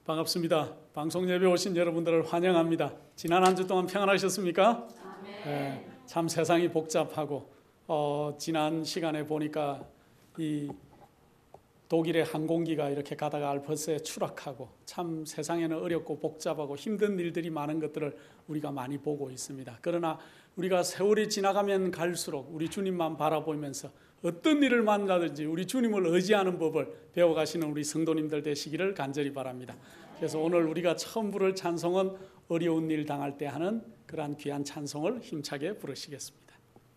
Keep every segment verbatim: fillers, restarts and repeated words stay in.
반갑습니다. 방송 예배 오신 여러분들을 환영합니다. 지난 한 주 동안 평안하셨습니까? 네, 참 세상이 복잡하고 어, 지난 시간에 보니까 이 독일의 항공기가 이렇게 가다가 알프스에 추락하고 참 세상에는 어렵고 복잡하고 힘든 일들이 많은 것들을 우리가 많이 보고 있습니다. 그러나 우리가 세월이 지나가면 갈수록 우리 주님만 바라보면서 어떤 일을 만나든지 우리 주님을 의지하는 법을 배워가시는 우리 성도님들 되시기를 간절히 바랍니다. 그래서 오늘 우리가 처음 부를 찬송은 어려운 일 당할 때 하는 그러한 귀한 찬송을 힘차게 부르시겠습니다.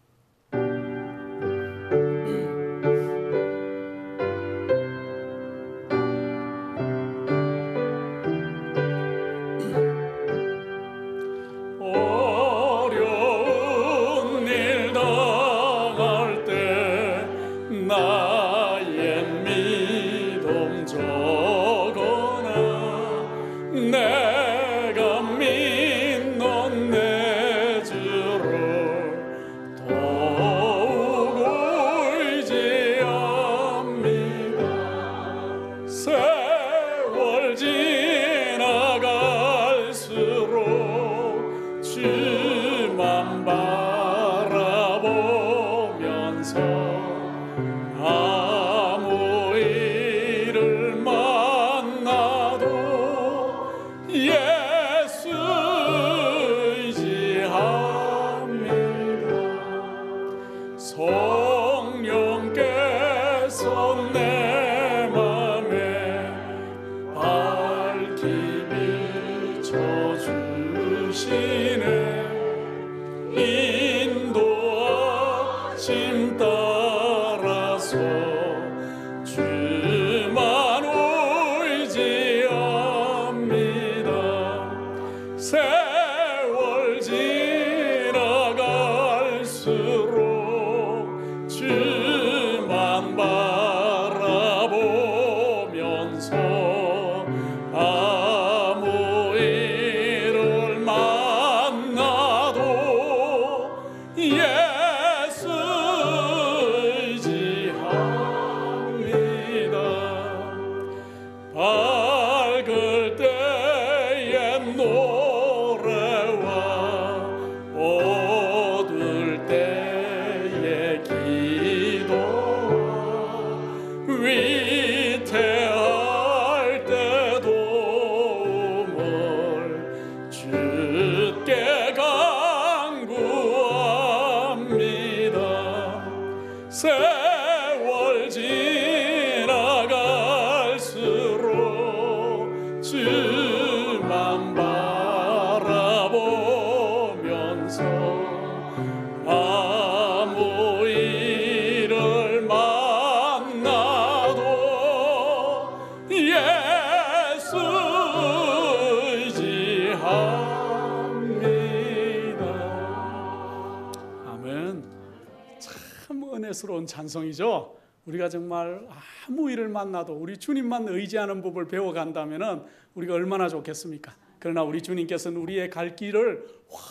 은혜스러운 찬송이죠. 우리가 정말 아무 일을 만나도 우리 주님만 의지하는 법을 배워간다면 우리가 얼마나 좋겠습니까? 그러나 우리 주님께서는 우리의 갈 길을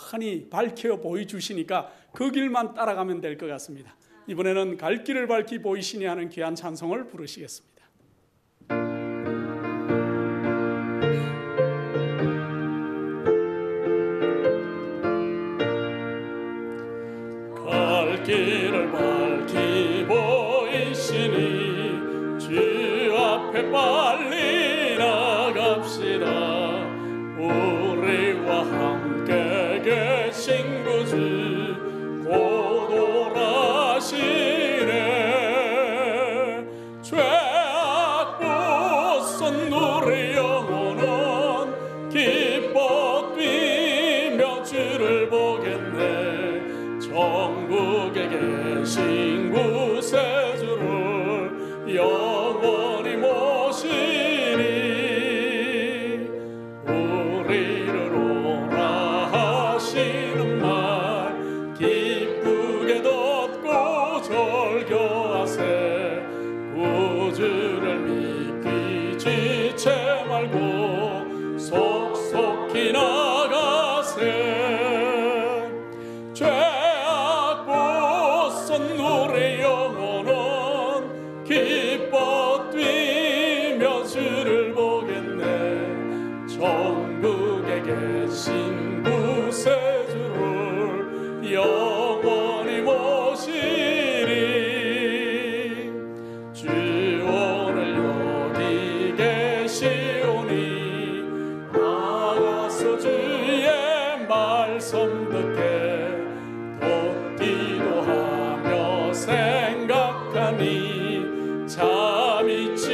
환히 밝혀 보여주시니까 그 길만 따라가면 될 것 같습니다. 이번에는 갈 길을 밝히 보이시니 하는 귀한 찬송을 부르시겠습니다. 갈 길을 밝히 보이시니 주 앞에 빨리 나갑시다. 우리와 함께 계신 구주 곧 오라시네. 죄악 벗은 우리 영혼은 기뻐 뛰며 주를 보겠네. 천국에 계신 구세주를 영원히 모시니 우리를 오라 하시는 말 기쁘게 듣고 절교하세. 구주를 믿기 지체 말고 속속히 나가세. 우리 영혼은 기뻐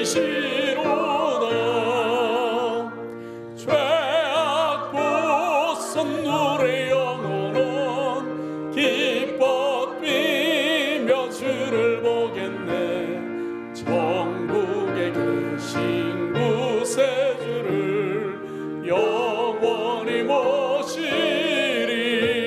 계시로다. 죄악 벗은 우리 영혼은 기뻐 뛰며 주를 보겠네. 천국에 계신 구세주를 영원히 모시리.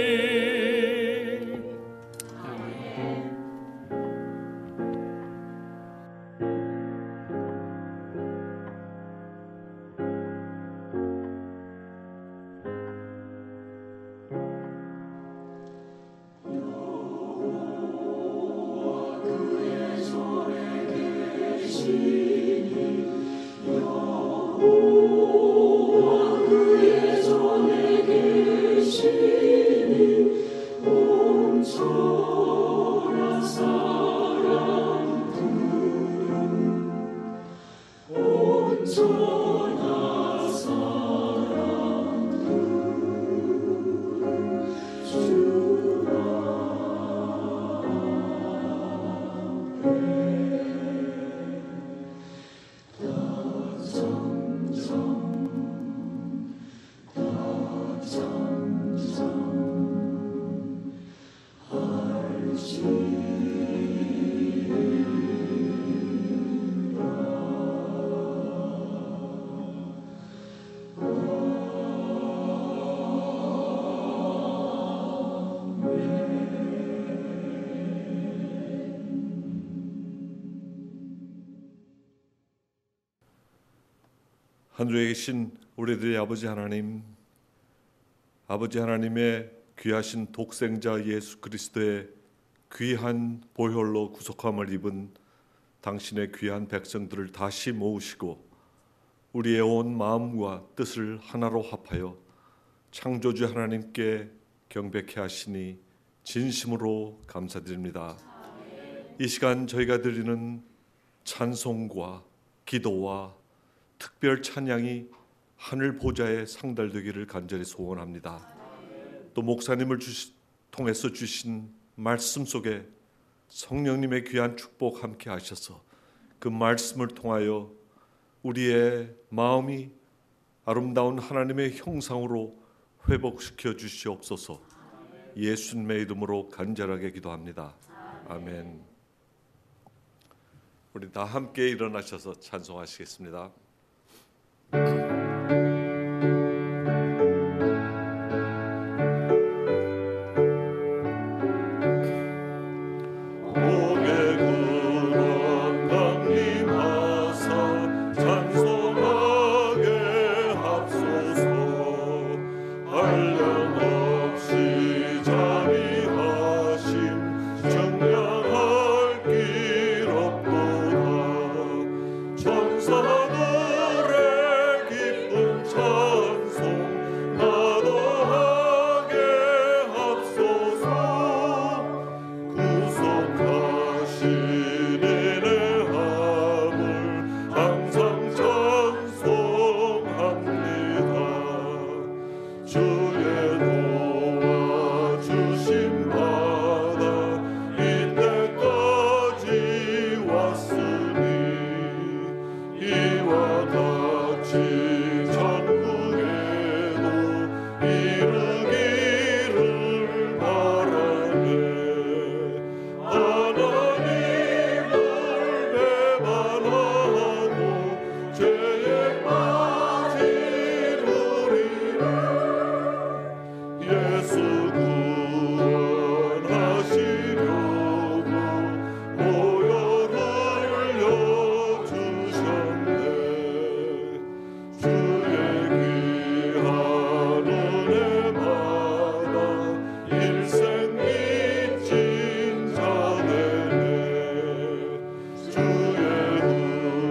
하늘에 계신 우리들의 아버지 하나님, 아버지 하나님의 귀하신 독생자 예수 그리스도의 귀한 보혈로 구속함을 입은 당신의 귀한 백성들을 다시 모으시고 우리의 온 마음과 뜻을 하나로 합하여 창조주 하나님께 경배케 하시니 진심으로 감사드립니다. 이 시간 저희가 드리는 찬송과 기도와 특별 찬양이 하늘 보좌에 상달되기를 간절히 소원합니다. 또 목사님을 주시, 통해서 주신 말씀 속에 성령님의 귀한 축복 함께 하셔서 그 말씀을 통하여 우리의 마음이 아름다운 하나님의 형상으로 회복시켜 주시옵소서. 예수님의 이름으로 간절하게 기도합니다. 아멘. 우리 다 함께 일어나셔서 찬송하시겠습니다. 주의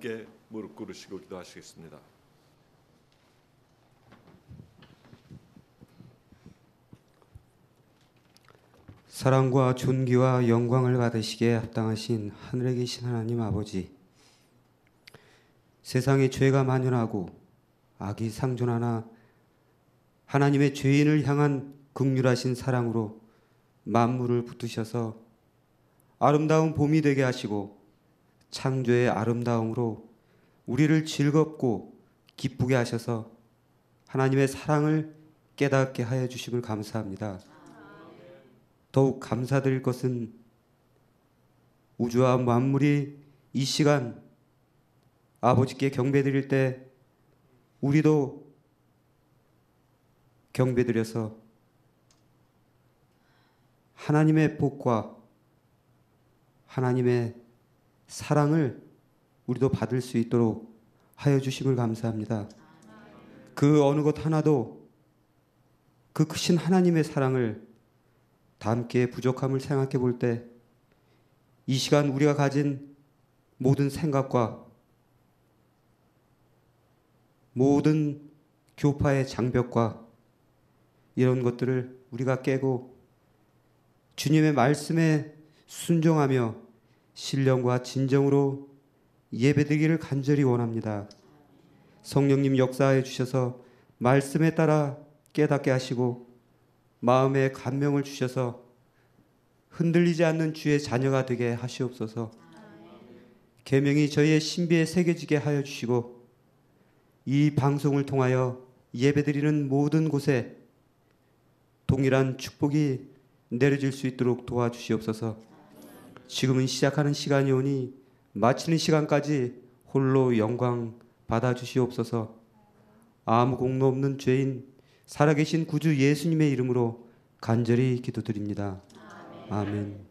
함께 무릎 꿇으시고 기도하시겠습니다. 사랑과 존귀와 영광을 받으시기에 합당하신 하늘에 계신 하나님 아버지, 세상에 죄가 만연하고 악이 상존하나 하나님의 죄인을 향한 긍휼하신 사랑으로 만물을 붙드셔서 아름다운 봄이 되게 하시고 창조의 아름다움으로 우리를 즐겁고 기쁘게 하셔서 하나님의 사랑을 깨닫게 하여 주심을 감사합니다. 더욱 감사드릴 것은 우주와 만물이 이 시간 아버지께 경배드릴 때 우리도 경배드려서 하나님의 복과 하나님의 사랑을 우리도 받을 수 있도록 하여 주심을 감사합니다. 그 어느 것 하나도 그 크신 하나님의 사랑을 다 함께 부족함을 생각해 볼 때 이 시간 우리가 가진 모든 생각과 모든 교파의 장벽과 이런 것들을 우리가 깨고 주님의 말씀에 순종하며 신령과 진정으로 예배드리기를 간절히 원합니다. 성령님 역사해 주셔서 말씀에 따라 깨닫게 하시고 마음에 감명을 주셔서 흔들리지 않는 주의 자녀가 되게 하시옵소서. 계명이 저희의 신비에 새겨지게 하여 주시고 이 방송을 통하여 예배드리는 모든 곳에 동일한 축복이 내려질 수 있도록 도와주시옵소서. 지금은 시작하는 시간이 오니 마치는 시간까지 홀로 영광 받아주시옵소서. 아무 공로 없는 죄인 살아계신 구주 예수님의 이름으로 간절히 기도드립니다. 아멘.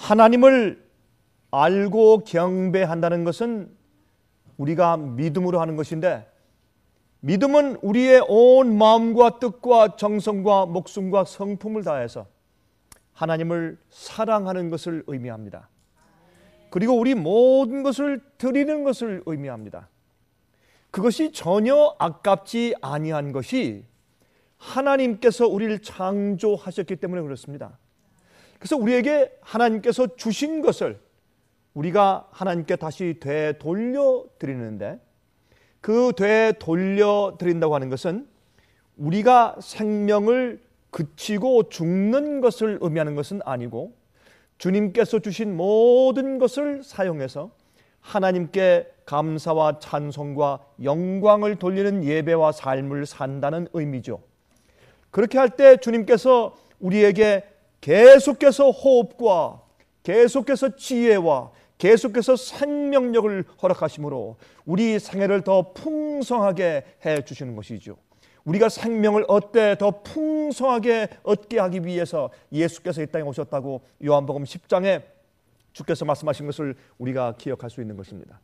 하나님을 알고 경배한다는 것은 우리가 믿음으로 하는 것인데, 믿음은 우리의 온 마음과 뜻과 정성과 목숨과 성품을 다해서 하나님을 사랑하는 것을 의미합니다. 그리고 우리 모든 것을 드리는 것을 의미합니다. 그것이 전혀 아깝지 아니한 것이 하나님께서 우리를 창조하셨기 때문에 그렇습니다. 그래서 우리에게 하나님께서 주신 것을 우리가 하나님께 다시 되돌려 드리는데, 그 되돌려 드린다고 하는 것은 우리가 생명을 그치고 죽는 것을 의미하는 것은 아니고, 주님께서 주신 모든 것을 사용해서 하나님께 감사와 찬송과 영광을 돌리는 예배와 삶을 산다는 의미죠. 그렇게 할 때 주님께서 우리에게 계속해서 호흡과 계속해서 지혜와 계속해서 생명력을 허락하심으로 우리 생애를 더 풍성하게 해 주시는 것이죠. 우리가 생명을 얻되 더 풍성하게 얻게 하기 위해서 예수께서 이 땅에 오셨다고 요한복음 십 장에 주께서 말씀하신 것을 우리가 기억할 수 있는 것입니다.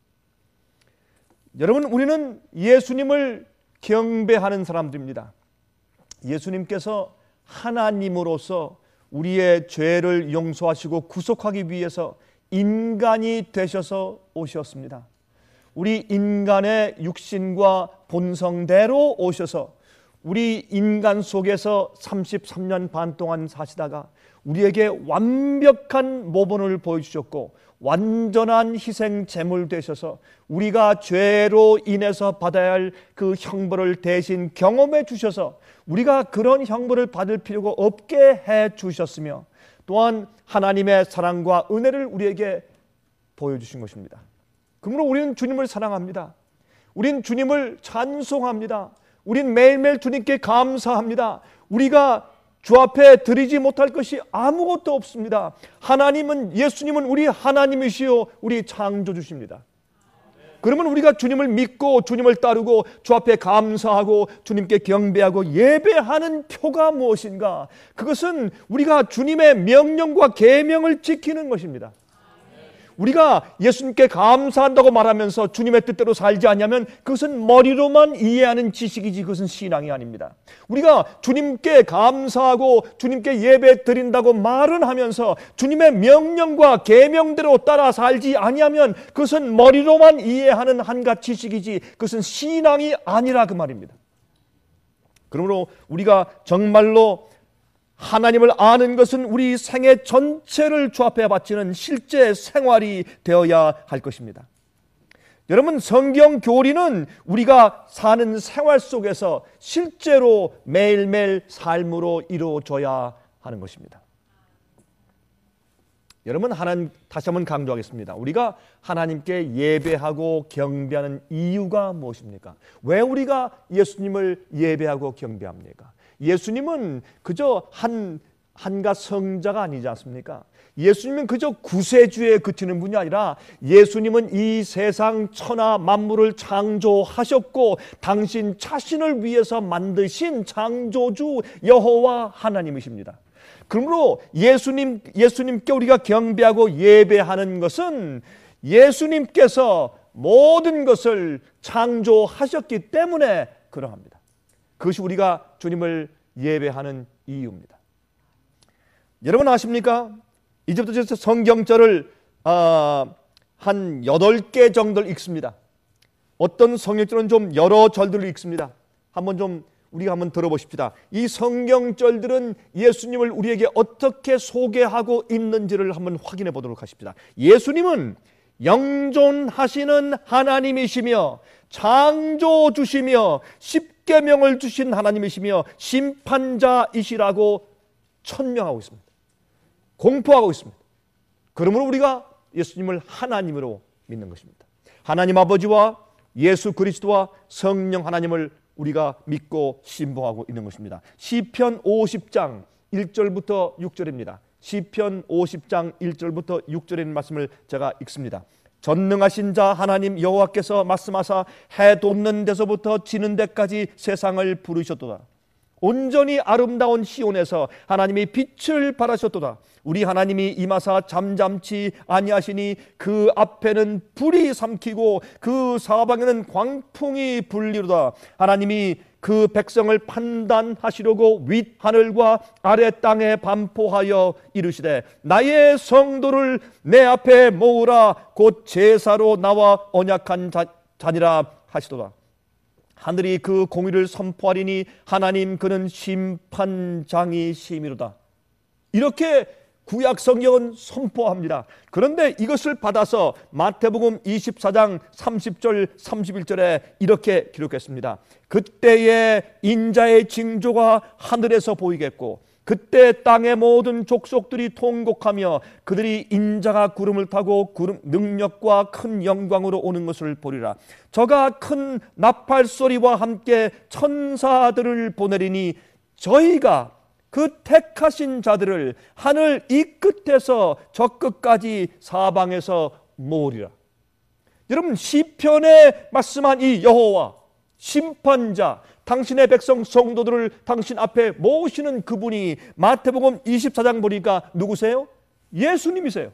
여러분, 우리는 예수님을 경배하는 사람들입니다. 예수님께서 하나님으로서 우리의 죄를 용서하시고 구속하기 위해서 인간이 되셔서 오셨습니다. 우리 인간의 육신과 본성대로 오셔서 우리 인간 속에서 삼십삼 년 반 동안 사시다가 우리에게 완벽한 모범을 보여주셨고 완전한 희생 제물 되셔서 우리가 죄로 인해서 받아야 할 그 형벌을 대신 경험해 주셔서 우리가 그런 형벌을 받을 필요가 없게 해 주셨으며, 또한 하나님의 사랑과 은혜를 우리에게 보여주신 것입니다. 그러므로 우리는 주님을 사랑합니다. 우린 주님을 찬송합니다. 우린 매일매일 주님께 감사합니다. 우리가 주 앞에 드리지 못할 것이 아무것도 없습니다. 하나님은, 예수님은 우리 하나님이시요 우리 창조주십니다. 그러면 우리가 주님을 믿고 주님을 따르고 주 앞에 감사하고 주님께 경배하고 예배하는 표가 무엇인가? 그것은 우리가 주님의 명령과 계명을 지키는 것입니다. 우리가 예수님께 감사한다고 말하면서 주님의 뜻대로 살지 않냐면 그것은 머리로만 이해하는 지식이지 그것은 신앙이 아닙니다. 우리가 주님께 감사하고 주님께 예배 드린다고 말은 하면서 주님의 명령과 계명대로 따라 살지 아니하면 그것은 머리로만 이해하는 한갓 지식이지 그것은 신앙이 아니라 그 말입니다. 그러므로 우리가 정말로 하나님을 아는 것은 우리 생애 전체를 주 앞에 바치는 실제 생활이 되어야 할 것입니다. 여러분, 성경 교리는 우리가 사는 생활 속에서 실제로 매일매일 삶으로 이루어져야 하는 것입니다. 여러분, 하나님, 다시 한번 강조하겠습니다. 우리가 하나님께 예배하고 경배하는 이유가 무엇입니까? 왜 우리가 예수님을 예배하고 경배합니까? 예수님은 그저 한, 한갓 성자가 아니지 않습니까? 예수님은 그저 구세주에 그치는 분이 아니라 예수님은 이 세상 천하 만물을 창조하셨고 당신 자신을 위해서 만드신 창조주 여호와 하나님이십니다. 그러므로 예수님, 예수님께 우리가 경배하고 예배하는 것은 예수님께서 모든 것을 창조하셨기 때문에 그러합니다. 그것이 우리가 주님을 예배하는 이유입니다. 여러분 아십니까? 이제부터 성경절을 어, 한 여덟 개 정도를 읽습니다. 어떤 성경절은 좀 여러 절들을 읽습니다. 한번 좀 우리가 한번 들어보십시다. 이 성경절들은 예수님을 우리에게 어떻게 소개하고 있는지를 한번 확인해 보도록 하십시다. 예수님은 영존하시는 하나님이시며 창조주시며 십계명을 주신 하나님이시며 심판자이시라고 천명하고 있습니다. 공포하고 있습니다. 그러므로 우리가 예수님을 하나님으로 믿는 것입니다. 하나님 아버지와 예수 그리스도와 성령 하나님을 우리가 믿고 신봉하고 있는 것입니다. 시편 오십 장 일 절부터 육 절입니다. 시편 오십 장 일 절부터 육 절에 있는 말씀을 제가 읽습니다. 전능하신 자 하나님 여호와께서 말씀하사 해 돋는 데서부터 지는 데까지 세상을 부르셨도다. 온전히 아름다운 시온에서 하나님이 빛을 발하셨도다. 우리 하나님이 임하사 잠잠치 아니하시니 그 앞에는 불이 삼키고 그 사방에는 광풍이 불리로다. 하나님이 그 백성을 판단하시려고 윗 하늘과 아래 땅에 반포하여 이르시되 나의 성도를 내 앞에 모으라. 곧 제사로 나와 언약한 자, 자니라 하시도다. 하늘이 그 공의를 선포하리니 하나님 그는 심판장이 심이로다. 이렇게 구약 성경은 선포합니다. 그런데 이것을 받아서 마태복음 이십사 장 삼십 절 삼십일 절에 이렇게 기록했습니다. 그때의 인자의 징조가 하늘에서 보이겠고 그때 땅의 모든 족속들이 통곡하며 그들이 인자가 구름을 타고 구름 능력과 큰 영광으로 오는 것을 보리라. 저가 큰 나팔 소리와 함께 천사들을 보내리니 저희가 그 택하신 자들을 하늘 이 끝에서 저 끝까지 사방에서 모으리라. 여러분, 시편에 말씀한 이 여호와 심판자, 당신의 백성 성도들을 당신 앞에 모시는 그분이 마태복음 이십사 장 보니까 누구세요? 예수님이세요.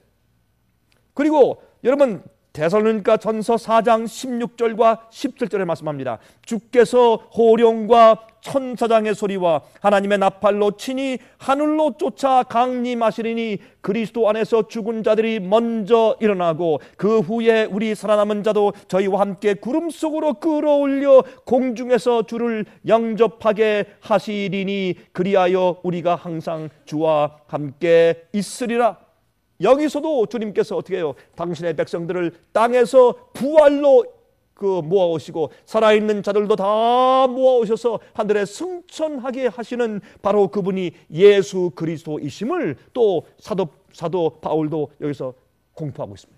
그리고 여러분, 데살로니가 전서 사 장 십육 절과 십칠 절에 말씀합니다. 주께서 호령과 천사장의 소리와 하나님의 나팔로 친히 하늘로 쫓아 강림하시리니 그리스도 안에서 죽은 자들이 먼저 일어나고 그 후에 우리 살아남은 자도 저희와 함께 구름 속으로 끌어올려 공중에서 주를 영접하게 하시리니 그리하여 우리가 항상 주와 함께 있으리라. 여기서도 주님께서 어떻게 해요? 당신의 백성들을 땅에서 부활로 그 모아오시고 살아있는 자들도 다 모아오셔서 하늘에 승천하게 하시는 바로 그분이 예수 그리스도이심을 또 사도, 사도 바울도 여기서 공포하고 있습니다.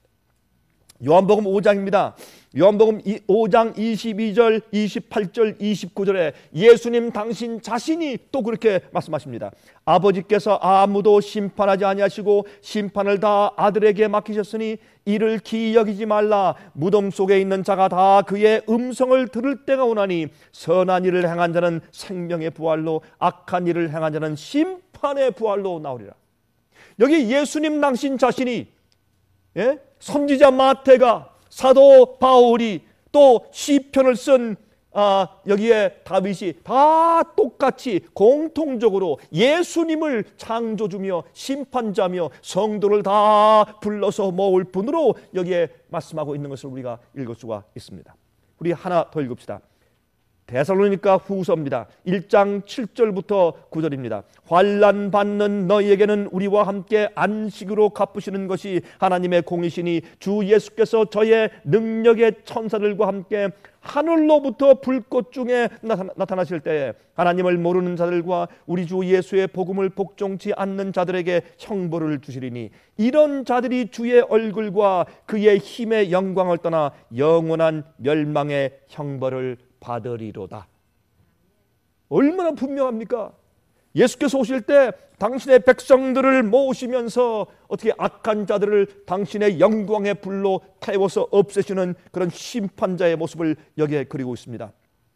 요한복음 오 장입니다. 요한복음 오 장 이십이 절, 이십팔 절, 이십구 절에 예수님 당신 자신이 또 그렇게 말씀하십니다. 아버지께서 아무도 심판하지 아니하시고 심판을 다 아들에게 맡기셨으니 이를 기이 여기지 말라. 무덤 속에 있는 자가 다 그의 음성을 들을 때가 오나니 선한 일을 행한 자는 생명의 부활로 악한 일을 행한 자는 심판의 부활로 나오리라. 여기 예수님 당신 자신이, 예? 선지자 마태가, 사도 바울이, 또 시편을 쓴 아, 여기에 다윗이 다 똑같이 공통적으로 예수님을 창조주며 심판자며 성도를 다 불러서 모을 분으로 여기에 말씀하고 있는 것을 우리가 읽을 수가 있습니다. 우리 하나 더 읽읍시다. 데살로니가 후서입니다. 일 장 칠 절부터 구 절입니다. 환난 받는 너희에게는 우리와 함께 안식으로 갚으시는 것이 하나님의 공이시니 주 예수께서 저의 능력의 천사들과 함께 하늘로부터 불꽃 중에 나타나실 때에 하나님을 모르는 자들과 우리 주 예수의 복음을 복종치 않는 자들에게 형벌을 주시리니 이런 자들이 주의 얼굴과 그의 힘의 영광을 떠나 영원한 멸망의 형벌을 받으리로다. 얼마나 분명합니까? 예수께서 오실 때 당신의 백성들을 모으시면서 어떻게 악한 자들을 당신의 영광의 불로 태워서 없애시는 그런 심판자의 모습을 여기에 그리고 있습니다.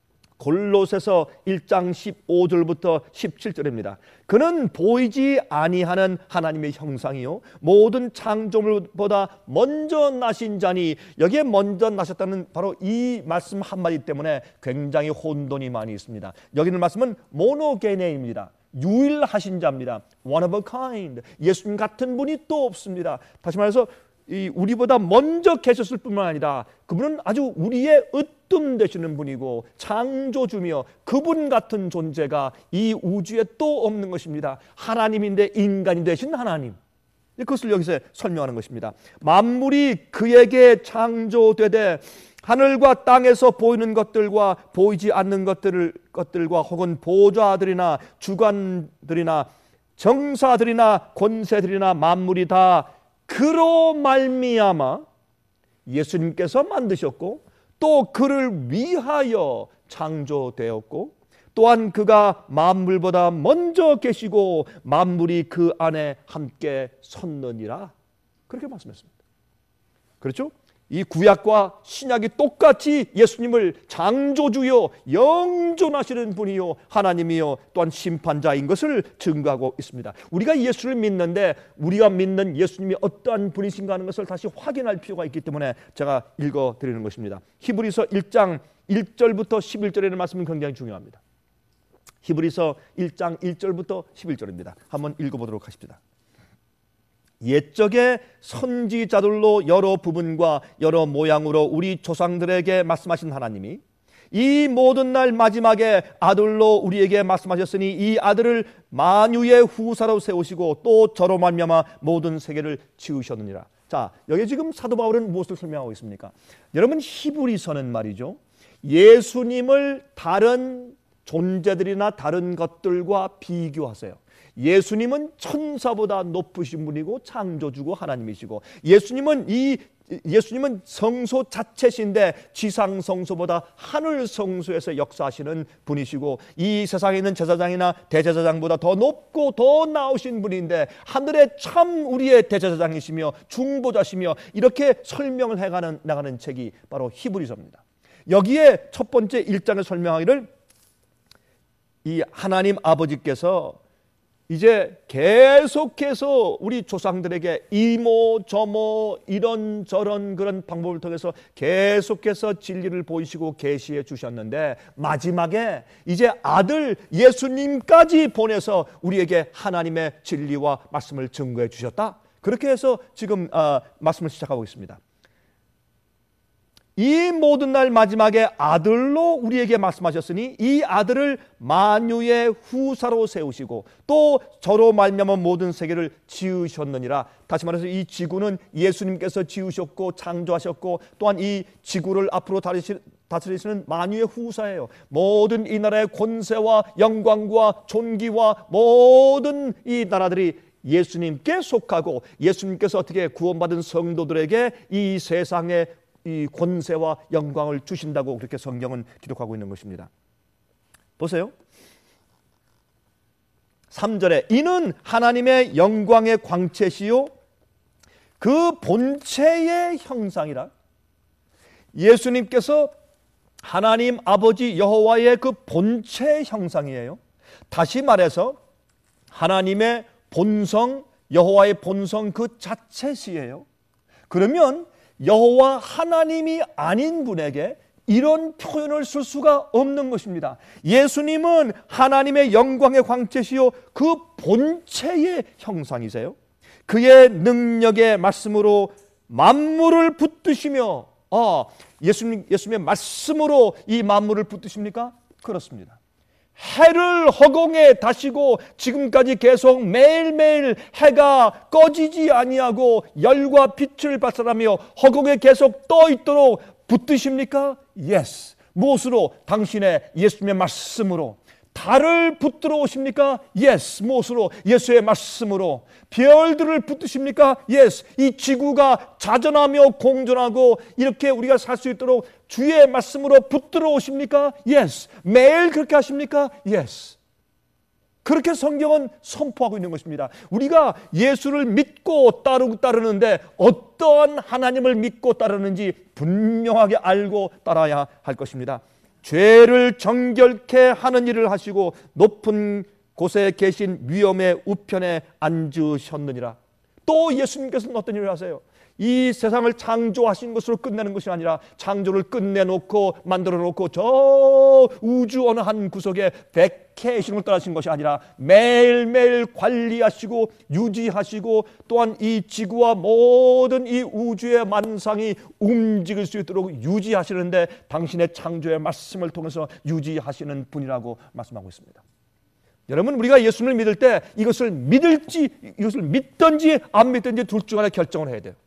골로새서 일 장 십오 절부터 십칠 절입니다. 그는 보이지 아니하는 하나님의 형상이요 모든 창조물보다 먼저 나신 자니, 여기에 먼저 나셨다는 바로 이 말씀 한마디 때문에 굉장히 혼돈이 많이 있습니다. 여기는 말씀은 모노게네입니다. 유일하신 자입니다. One of a kind. 예수님 같은 분이 또 없습니다. 다시 말해서 이 우리보다 먼저 계셨을 뿐만 아니라 그분은 아주 우리의 으뜸 되시는 분이고 창조주며 그분 같은 존재가 이 우주에 또 없는 것입니다. 하나님인데 인간이 되신 하나님. 그것을 여기서 설명하는 것입니다. 만물이 그에게 창조되되 하늘과 땅에서 보이는 것들과 보이지 않는 것들을, 것들과 혹은 보좌들이나 주관들이나 정사들이나 권세들이나 만물이 다 그로 말미암아 예수님께서 만드셨고 또 그를 위하여 창조되었고 또한 그가 만물보다 먼저 계시고 만물이 그 안에 함께 섰느니라. 그렇게 말씀했습니다. 그렇죠? 이 구약과 신약이 똑같이 예수님을 창조주요 영존하시는 분이요 하나님이요 또한 심판자인 것을 증거하고 있습니다. 우리가 예수를 믿는데 우리가 믿는 예수님이 어떠한 분이신가 하는 것을 다시 확인할 필요가 있기 때문에 제가 읽어드리는 것입니다. 히브리서 일 장 일 절부터 십일 절에 있는 말씀은 굉장히 중요합니다. 히브리서 일 장 일 절부터 십일 절입니다. 한번 읽어보도록 하십시다. 옛적의 선지자들로 여러 부분과 여러 모양으로 우리 조상들에게 말씀하신 하나님이 이 모든 날 마지막에 아들로 우리에게 말씀하셨으니 이 아들을 만유의 후사로 세우시고 또 저로 말미암아 모든 세계를 지으셨느니라. 자, 여기 지금 사도 바울은 무엇을 설명하고 있습니까? 여러분, 히브리서는 말이죠, 예수님을 다른 존재들이나 다른 것들과 비교하세요. 예수님은 천사보다 높으신 분이고 창조주고 하나님이시고, 예수님은 이 예수님은 성소 자체신데 지상 성소보다 하늘 성소에서 역사하시는 분이시고, 이 세상에 있는 제사장이나 대제사장보다 더 높고 더 나으신 분인데 하늘의 참 우리의 대제사장이시며 중보자시며, 이렇게 설명을 해가는 나가는 책이 바로 히브리서입니다. 여기에 첫 번째 일 장에 설명하기를 이 하나님 아버지께서 이제 계속해서 우리 조상들에게 이모저모 이런저런 그런 방법을 통해서 계속해서 진리를 보이시고 계시해 주셨는데, 마지막에 이제 아들 예수님까지 보내서 우리에게 하나님의 진리와 말씀을 증거해 주셨다. 그렇게 해서 지금 어, 말씀을 시작하고 있습니다. 이 모든 날 마지막에 아들로 우리에게 말씀하셨으니 이 아들을 만유의 후사로 세우시고 또 저로 말미암아 모든 세계를 지으셨느니라. 다시 말해서 이 지구는 예수님께서 지으셨고 창조하셨고, 또한 이 지구를 앞으로 다스리시는 만유의 후사예요. 모든 이 나라의 권세와 영광과 존귀와 모든 이 나라들이 예수님께 속하고, 예수님께서 어떻게 구원받은 성도들에게 이 세상의 이 권세와 영광을 주신다고 그렇게 성경은 기록하고 있는 것입니다. 보세요. 삼 절에 이는 하나님의 영광의 광채시요 그 본체의 형상이라. 예수님께서 하나님 아버지 여호와의 그 본체의 형상이에요. 다시 말해서 하나님의 본성, 여호와의 본성 그 자체시예요. 그러면 여호와 하나님이 아닌 분에게 이런 표현을 쓸 수가 없는 것입니다. 예수님은 하나님의 영광의 광채시요 그 본체의 형상이세요. 그의 능력의 말씀으로 만물을 붙드시며, 아, 예수님, 예수님의 말씀으로 이 만물을 붙드십니까? 그렇습니다. 해를 허공에 다시고 지금까지 계속 매일매일 해가 꺼지지 아니하고 열과 빛을 발산하며 허공에 계속 떠 있도록 붙드십니까? Yes. 무엇으로? 당신의 예수님의 말씀으로. 달을 붙들어 오십니까? Yes. 무엇으로? 예수의 말씀으로. 별들을 붙드십니까? Yes. 이 지구가 자전하며 공존하고 이렇게 우리가 살 수 있도록 주의 말씀으로 붙들어 오십니까? Yes. 매일 그렇게 하십니까? Yes. 그렇게 성경은 선포하고 있는 것입니다. 우리가 예수를 믿고 따르고 따르는데 어떠한 하나님을 믿고 따르는지 분명하게 알고 따라야 할 것입니다. 죄를 정결케 하는 일을 하시고 높은 곳에 계신 위엄의 우편에 앉으셨느니라. 또 예수님께서는 어떤 일을 하세요? 이 세상을 창조하신 것으로 끝내는 것이 아니라 창조를 끝내놓고 만들어놓고 저 우주 어느 한 구석에 베케이션을 떠나신 것이 아니라 매일매일 관리하시고 유지하시고, 또한 이 지구와 모든 이 우주의 만상이 움직일 수 있도록 유지하시는데 당신의 창조의 말씀을 통해서 유지하시는 분이라고 말씀하고 있습니다. 여러분, 우리가 예수님을 믿을 때 이것을 믿을지, 이것을 믿든지 안 믿든지 둘 중 하나 결정을 해야 돼요.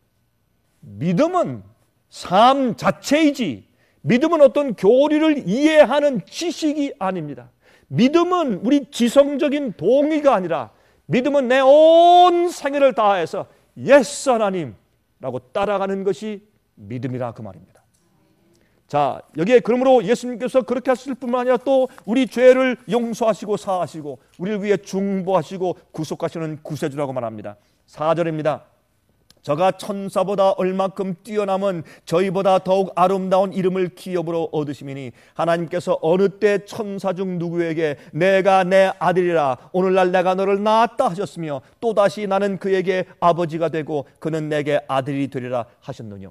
믿음은 삶 자체이지 믿음은 어떤 교리를 이해하는 지식이 아닙니다. 믿음은 우리 지성적인 동의가 아니라 믿음은 내 온 생애를 다해서 예스 하나님 라고 따라가는 것이 믿음이라 그 말입니다. 자, 여기에 그러므로 예수님께서 그렇게 하실 뿐만 아니라 또 우리 죄를 용서하시고 사하시고 우리를 위해 중보하시고 구속하시는 구세주라고 말합니다. 사 절입니다. 저가 천사보다 얼만큼 뛰어남은 저희보다 더욱 아름다운 이름을 기업으로 얻으시미니 하나님께서 어느 때 천사 중 누구에게 내가 내 아들이라 오늘날 내가 너를 낳았다 하셨으며 또다시 나는 그에게 아버지가 되고 그는 내게 아들이 되리라 하셨느뇨.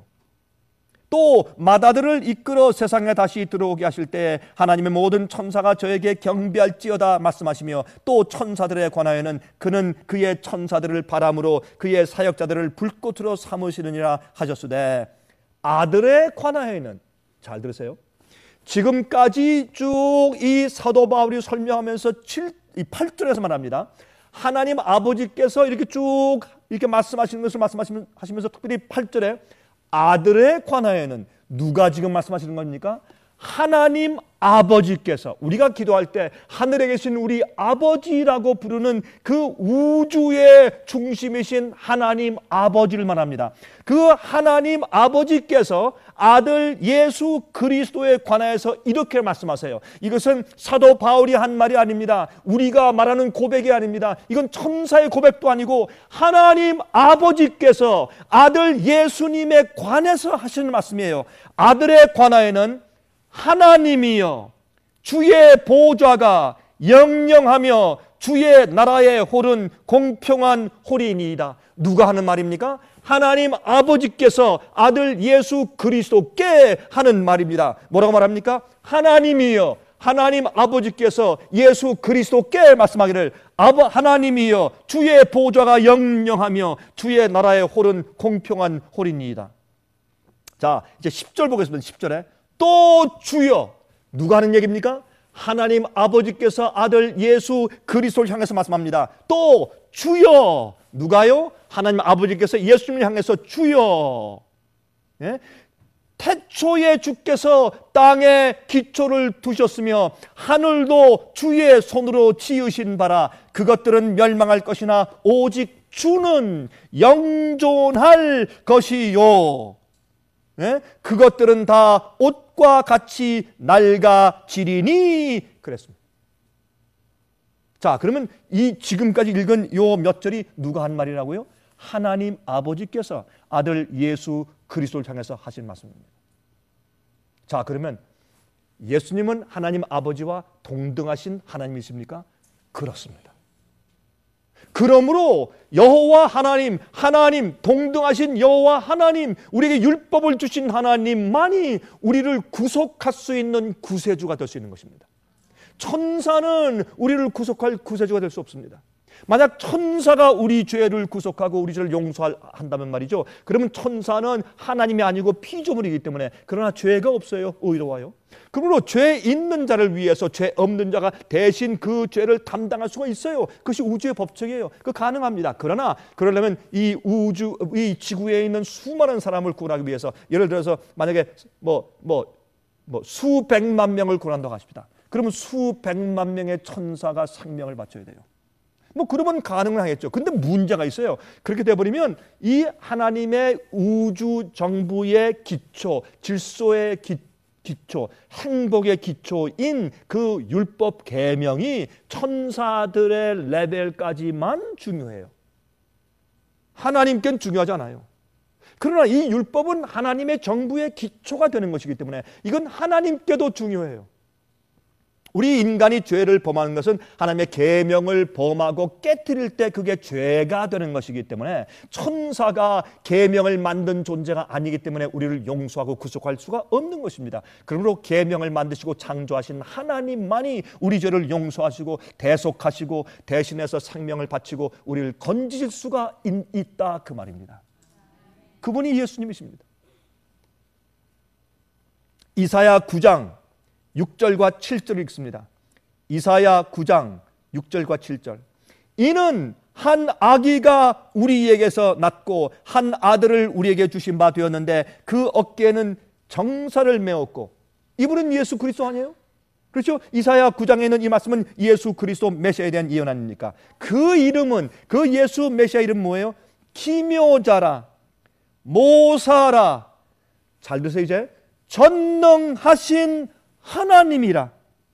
또 맏아들을 이끌어 세상에 다시 들어오게 하실 때 하나님의 모든 천사가 저에게 경배할지어다 말씀하시며 또 천사들에 관하여는 그는 그의 천사들을 바람으로 그의 사역자들을 불꽃으로 삼으시느니라 하셨으되 아들에 관하여는, 잘 들으세요, 지금까지 쭉 이 사도 바울이 설명하면서 칠, 이 팔 절에서 말합니다. 하나님 아버지께서 이렇게 쭉 이렇게 말씀하시는 것을 말씀하시면서 특별히 팔 절에 아들에 관하여는 누가 지금 말씀하시는 겁니까? 하나님 아버지께서, 우리가 기도할 때 하늘에 계신 우리 아버지라고 부르는 그 우주의 중심이신 하나님 아버지를 말합니다. 그 하나님 아버지께서 아들 예수 그리스도에 관하여서 이렇게 말씀하세요. 이것은 사도 바울이 한 말이 아닙니다. 우리가 말하는 고백이 아닙니다. 이건 천사의 고백도 아니고 하나님 아버지께서 아들 예수님에 관해서 하시는 말씀이에요. 아들에 관하여는 하나님이여 주의 보좌가 영영하며 주의 나라의 홀은 공평한 홀이니이다. 누가 하는 말입니까? 하나님 아버지께서 아들 예수 그리스도께 하는 말입니다. 뭐라고 말합니까? 하나님이여, 하나님 아버지께서 예수 그리스도께 말씀하기를 아버 하나님이여 주의 보좌가 영영하며 주의 나라의 홀은 공평한 홀이니이다. 자, 이제 십 절 보겠습니다. 십 절에 또 주여, 누가 하는 얘기입니까? 하나님 아버지께서 아들 예수 그리스도를 향해서 말씀합니다. 또 주여, 누가요? 하나님 아버지께서 예수님을 향해서 주여. 예? 태초에 주께서 땅에 기초를 두셨으며 하늘도 주의 손으로 지으신 바라 그것들은 멸망할 것이나 오직 주는 영존할 것이요. 예? 그것들은 다 옷과 같이 낡아지리니 그랬습니다. 자, 그러면 이 지금까지 읽은 요 몇 절이 누가 한 말이라고요? 하나님 아버지께서 아들 예수 그리스도를 향해서 하신 말씀입니다. 자, 그러면 예수님은 하나님 아버지와 동등하신 하나님이십니까? 그렇습니다. 그러므로 여호와 하나님, 하나님, 동등하신 여호와 하나님, 우리에게 율법을 주신 하나님만이 우리를 구속할 수 있는 구세주가 될 수 있는 것입니다. 천사는 우리를 구속할 구세주가 될 수 없습니다. 만약 천사가 우리 죄를 구속하고 우리 죄를 용서한다면 말이죠, 그러면 천사는 하나님이 아니고 피조물이기 때문에, 그러나 죄가 없어요. 의로워요. 그러므로 죄 있는 자를 위해서 죄 없는 자가 대신 그 죄를 담당할 수가 있어요. 그것이 우주의 법칙이에요. 그 가능합니다. 그러나 그러려면 이 우주, 이 지구에 있는 수많은 사람을 구원하기 위해서, 예를 들어서 만약에 뭐 뭐 뭐 수백만 명을 구원한다고 하십니다. 그러면 수백만 명의 천사가 생명을 바쳐야 돼요. 뭐 그러면 가능은 하겠죠. 근데 문제가 있어요. 그렇게 되어버리면 이 하나님의 우주 정부의 기초, 질서의 기, 기초, 행복의 기초인 그 율법 계명이 천사들의 레벨까지만 중요해요. 하나님께는 중요하지 않아요. 그러나 이 율법은 하나님의 정부의 기초가 되는 것이기 때문에 이건 하나님께도 중요해요. 우리 인간이 죄를 범하는 것은 하나님의 계명을 범하고 깨뜨릴 때 그게 죄가 되는 것이기 때문에 천사가 계명을 만든 존재가 아니기 때문에 우리를 용서하고 구속할 수가 없는 것입니다. 그러므로 계명을 만드시고 창조하신 하나님만이 우리 죄를 용서하시고 대속하시고 대신해서 생명을 바치고 우리를 건지실 수가 있다, 그 말입니다. 그분이 예수님이십니다. 이사야 구 장 육 절과 칠 절을 읽습니다. 이사야 구 장 육 절과 칠 절. 이는 한 아기가 우리에게서 낳고 한 아들을 우리에게 주신 바 되었는데 그 어깨에는 정사를 메었고, 이분은 예수 그리스도 아니에요? 그렇죠? 이사야 구 장에는 이 말씀은 예수 그리스도 메시아에 대한 예언 아닙니까? 그 이름은, 그 예수 메시아 이름 뭐예요? 기묘자라, 모사라, 잘 들으세요. 이제 전능하신 하나님이라,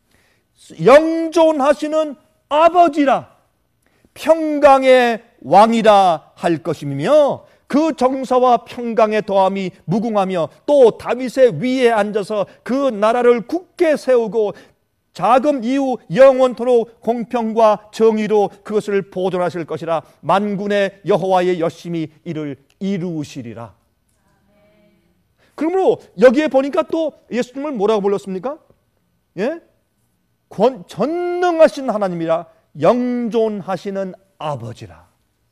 영존하시는 아버지라, 평강의 왕이라 할 것이며 그 정사와 평강의 더함이 무궁하며 또 다윗의 위에 앉아서 그 나라를 굳게 세우고 자금 이후 영원토록 공평과 정의로 그것을 보존하실 것이라. 만군의 여호와의 열심히 이를 이루시리라. 그러므로 여기에 보니까 또 예수님을 뭐라고 불렀습니까? 예? 권, 전능하신 하나님이라, 영존하시는 아버지라,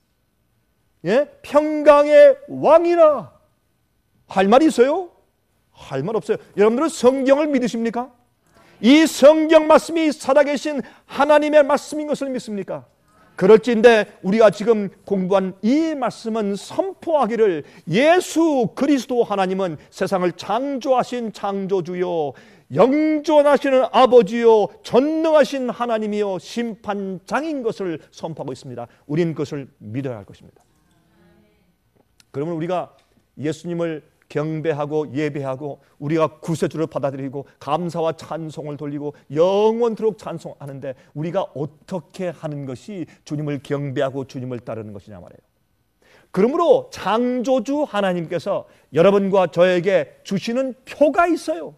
예? 평강의 왕이라. 할 말이 있어요? 할 말 없어요. 여러분들은 성경을 믿으십니까? 이 성경 말씀이 살아계신 하나님의 말씀인 것을 믿습니까? 그럴지인데 우리가 지금 공부한 이 말씀은 선포하기를 예수 그리스도 하나님은 세상을 창조하신 창조주요, 영존하시는 아버지요, 전능하신 하나님이요, 심판장인 것을 선포하고 있습니다. 우린 그것을 믿어야 할 것입니다. 그러면 우리가 예수님을 경배하고 예배하고 우리가 구세주를 받아들이고 감사와 찬송을 돌리고 영원토록 찬송하는데 우리가 어떻게 하는 것이 주님을 경배하고 주님을 따르는 것이냐 말이에요. 그러므로 창조주 하나님께서 여러분과 저에게 주시는 표가 있어요.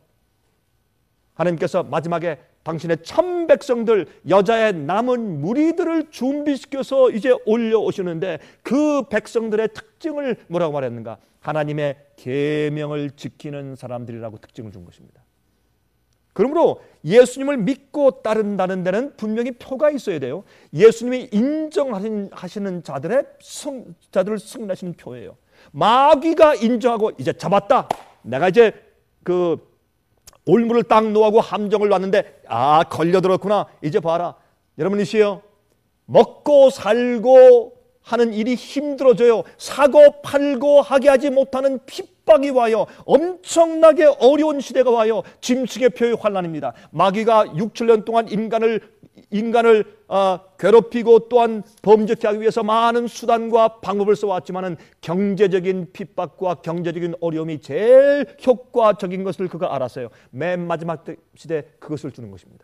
하나님께서 마지막에 당신의 천 백성들, 여자의 남은 무리들을 준비시켜서 이제 올려오시는데 그 백성들의 특징을 뭐라고 말했는가? 하나님의 계명을 지키는 사람들이라고 특징을 준 것입니다. 그러므로 예수님을 믿고 따른다는 데는 분명히 표가 있어야 돼요. 예수님이 인정하시는 자들의 승, 자들을 승인하시는 표예요. 마귀가 인정하고 이제 잡았다. 내가 이제 그 올무를 딱 놓아고 함정을 놨는데 아 걸려들었구나. 이제 봐라. 여러분 이시요. 먹고 살고 하는 일이 힘들어져요. 사고 팔고 하게 하지 못하는 핍박이 와요. 엄청나게 어려운 시대가 와요. 짐승의 표의 환난입니다. 마귀가 육, 칠 년 동안 인간을 인간을 어, 괴롭히고 또한 범죄케 하기 위해서 많은 수단과 방법을 써왔지만은 경제적인 핍박과 경제적인 어려움이 제일 효과적인 것을 그가 알았어요. 맨 마지막 시대에 그것을 주는 것입니다.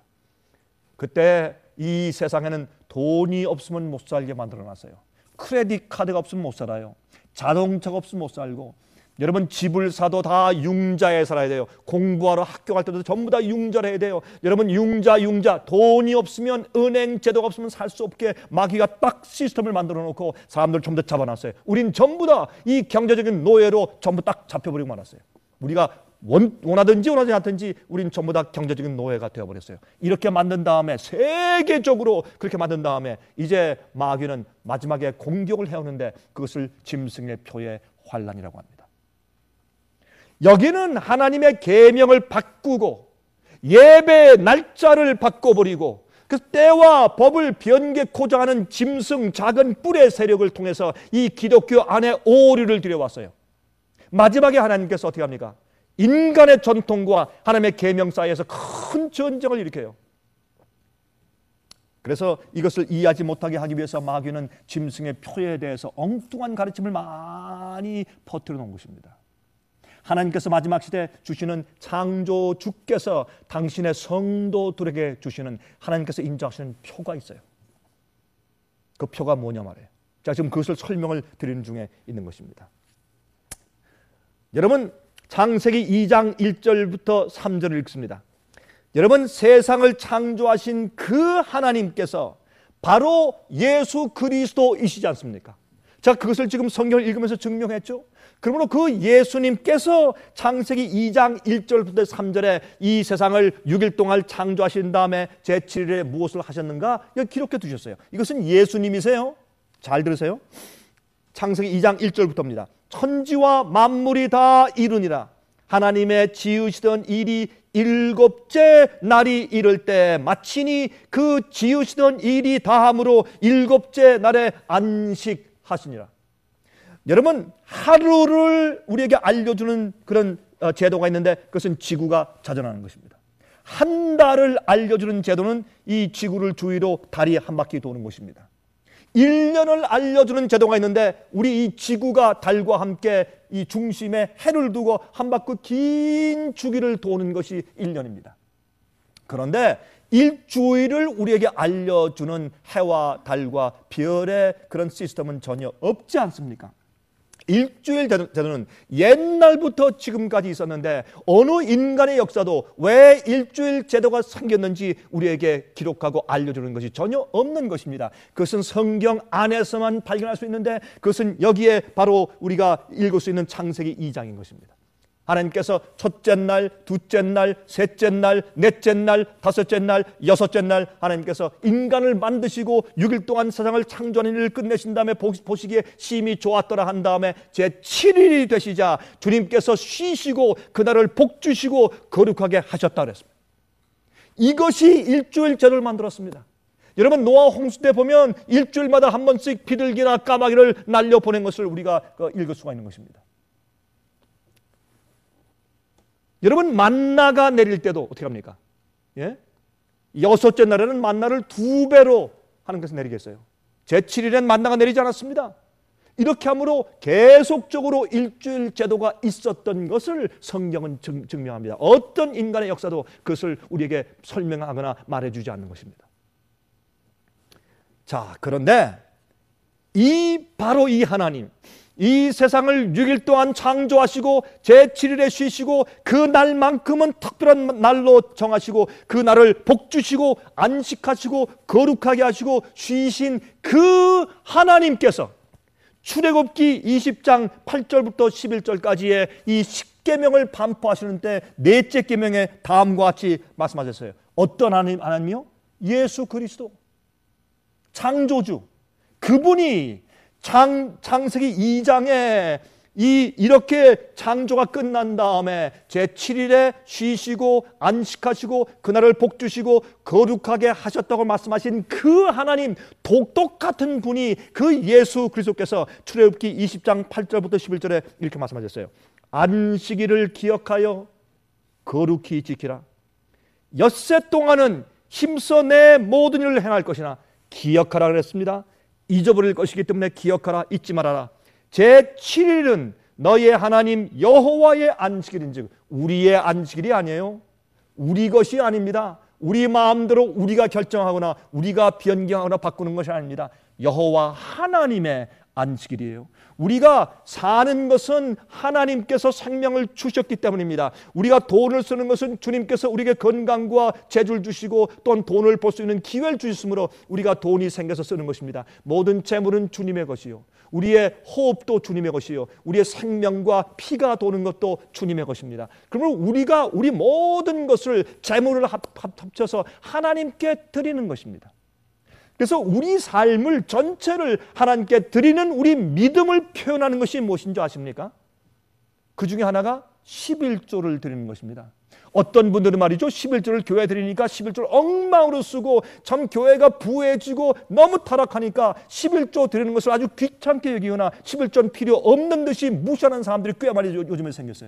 그때 이 세상에는 돈이 없으면 못 살게 만들어놨어요. 크레딧 카드가 없으면 못 살아요. 자동차가 없으면 못 살고, 여러분 집을 사도 다 융자에 살아야 돼요. 공부하러 학교 갈 때도 전부 다 융자를 해야 돼요. 여러분 융자 융자 돈이 없으면, 은행 제도가 없으면 살 수 없게 마귀가 딱 시스템을 만들어 놓고 사람들 전부 다 잡아놨어요. 우린 전부 다 이 경제적인 노예로 전부 딱 잡혀버리고 말았어요. 우리가 원, 원하든지 원하지 않든지 우린 전부 다 경제적인 노예가 되어버렸어요. 이렇게 만든 다음에, 세계적으로 그렇게 만든 다음에 이제 마귀는 마지막에 공격을 해오는데 그것을 짐승의 표의 환난이라고 합니다. 여기는 하나님의 계명을 바꾸고 예배의 날짜를 바꿔버리고 그 때와 법을 변개코자 하는 짐승, 작은 뿔의 세력을 통해서 이 기독교 안에 오류를 들여왔어요. 마지막에 하나님께서 어떻게 합니까? 인간의 전통과 하나님의 계명 사이에서 큰 전쟁을 일으켜요. 그래서 이것을 이해하지 못하게 하기 위해서 마귀는 짐승의 표에 대해서 엉뚱한 가르침을 많이 퍼뜨려 놓은 것입니다. 하나님께서 마지막 시대에 주시는 창조주께서 당신의 성도들에게 주시는, 하나님께서 인정하시는 표가 있어요. 그 표가 뭐냐 말이에요. 자, 지금 그것을 설명을 드리는 중에 있는 것입니다. 여러분 창세기 이 장 일 절부터 삼 절을 읽습니다. 여러분 세상을 창조하신 그 하나님께서 바로 예수 그리스도이시지 않습니까? 자, 그것을 지금 성경을 읽으면서 증명했죠. 그러므로 그 예수님께서 창세기 이 장 일 절부터 삼 절에 이 세상을 육 일 동안 창조하신 다음에 제칠 일에 무엇을 하셨는가 여기 기록해 두셨어요. 이것은 예수님이세요. 잘 들으세요. 창세기 이 장 일 절부터입니다. 천지와 만물이 다 이루니라. 하나님의 지으시던 일이 일곱째 날이 이를 때 마치니 그 지으시던 일이 다함으로 일곱째 날에 안식하시니라. 여러분 하루를 우리에게 알려주는 그런 제도가 있는데 그것은 지구가 자전하는 것입니다. 한 달을 알려주는 제도는 이 지구를 주위로 달이 한 바퀴 도는 것입니다. 일 년을 알려주는 제도가 있는데 우리 이 지구가 달과 함께 이 중심에 해를 두고 한 바퀴 긴 주기를 도는 것이 일 년입니다. 그런데 일주일을 우리에게 알려주는 해와 달과 별의 그런 시스템은 전혀 없지 않습니까? 일주일 제도는 옛날부터 지금까지 있었는데 어느 인간의 역사도 왜 일주일 제도가 생겼는지 우리에게 기록하고 알려주는 것이 전혀 없는 것입니다. 그것은 성경 안에서만 발견할 수 있는데 그것은 여기에 바로 우리가 읽을 수 있는 창세기 이 장인 것입니다. 하나님께서 첫째 날, 둘째 날, 셋째 날, 넷째 날, 다섯째 날, 여섯째 날 하나님께서 인간을 만드시고 육 일 동안 세상을 창조하는 일을 끝내신 다음에 보시기에 심히 좋았더라 한 다음에 제칠 일이 되시자 주님께서 쉬시고 그날을 복주시고 거룩하게 하셨다 그랬습니다. 이것이 일주일 제도를 만들었습니다. 여러분 노아 홍수 때 보면 일주일마다 한 번씩 비둘기나 까마귀를 날려보낸 것을 우리가 읽을 수가 있는 것입니다. 여러분 만나가 내릴 때도 어떻게 합니까? 예? 여섯째 날에는 만나를 두 배로 하나님께서 내리겠어요. 제칠 일엔 만나가 내리지 않았습니다. 이렇게 함으로 계속적으로 일주일 제도가 있었던 것을 성경은 증, 증명합니다. 어떤 인간의 역사도 그것을 우리에게 설명하거나 말해주지 않는 것입니다. 자, 그런데 이 바로 이 하나님, 이 세상을 육 일 동안 창조하시고 제칠 일에 쉬시고 그 날만큼은 특별한 날로 정하시고 그 날을 복주시고 안식하시고 거룩하게 하시고 쉬신 그 하나님께서 출애굽기 이십 장 팔 절부터 십일 절까지의 이 십계명을 반포하시는 때 넷째 계명에 다음과 같이 말씀하셨어요. 어떤 하나님, 하나님이요? 예수 그리스도 창조주 그분이 장, 창세기 이 장에 이, 이렇게 창조가 끝난 다음에 제칠 일에 쉬시고 안식하시고 그날을 복주시고 거룩하게 하셨다고 말씀하신 그 하나님 똑똑같은 분이 그 예수 그리스도께서 출애굽기 이십 장 팔 절부터 십일 절에 이렇게 말씀하셨어요. 안식일을 기억하여 거룩히 지키라. 엿새 동안은 힘써 내 모든 일을 행할 것이나 기억하라 그랬습니다. 잊어버릴 것이기 때문에 기억하라, 잊지 말아라. 제칠 일은 너의 하나님 여호와의 안식일인즉 우리의 안식일이 아니에요. 우리 것이 아닙니다. 우리 마음대로 우리가 결정하거나 우리가 변경하거나 바꾸는 것이 아닙니다. 여호와 하나님의 안식일이에요. 우리가 사는 것은 하나님께서 생명을 주셨기 때문입니다. 우리가 돈을 쓰는 것은 주님께서 우리에게 건강과 재주를 주시고 또한 돈을 벌 수 있는 기회를 주셨으므로 우리가 돈이 생겨서 쓰는 것입니다. 모든 재물은 주님의 것이요, 우리의 호흡도 주님의 것이요, 우리의 생명과 피가 도는 것도 주님의 것입니다. 그러면 우리가 우리 모든 것을 재물을 합쳐서 하나님께 드리는 것입니다. 그래서 우리 삶을 전체를 하나님께 드리는 우리 믿음을 표현하는 것이 무엇인지 아십니까? 그 중에 하나가 십일조를 드리는 것입니다. 어떤 분들은 말이죠, 십일조를 교회에 드리니까 십일조를 엉망으로 쓰고 참 교회가 부해지고 너무 타락하니까 십일조 드리는 것을 아주 귀찮게 여기거나 십일조는 필요 없는 듯이 무시하는 사람들이 꽤 많이 요즘에 생겼어요.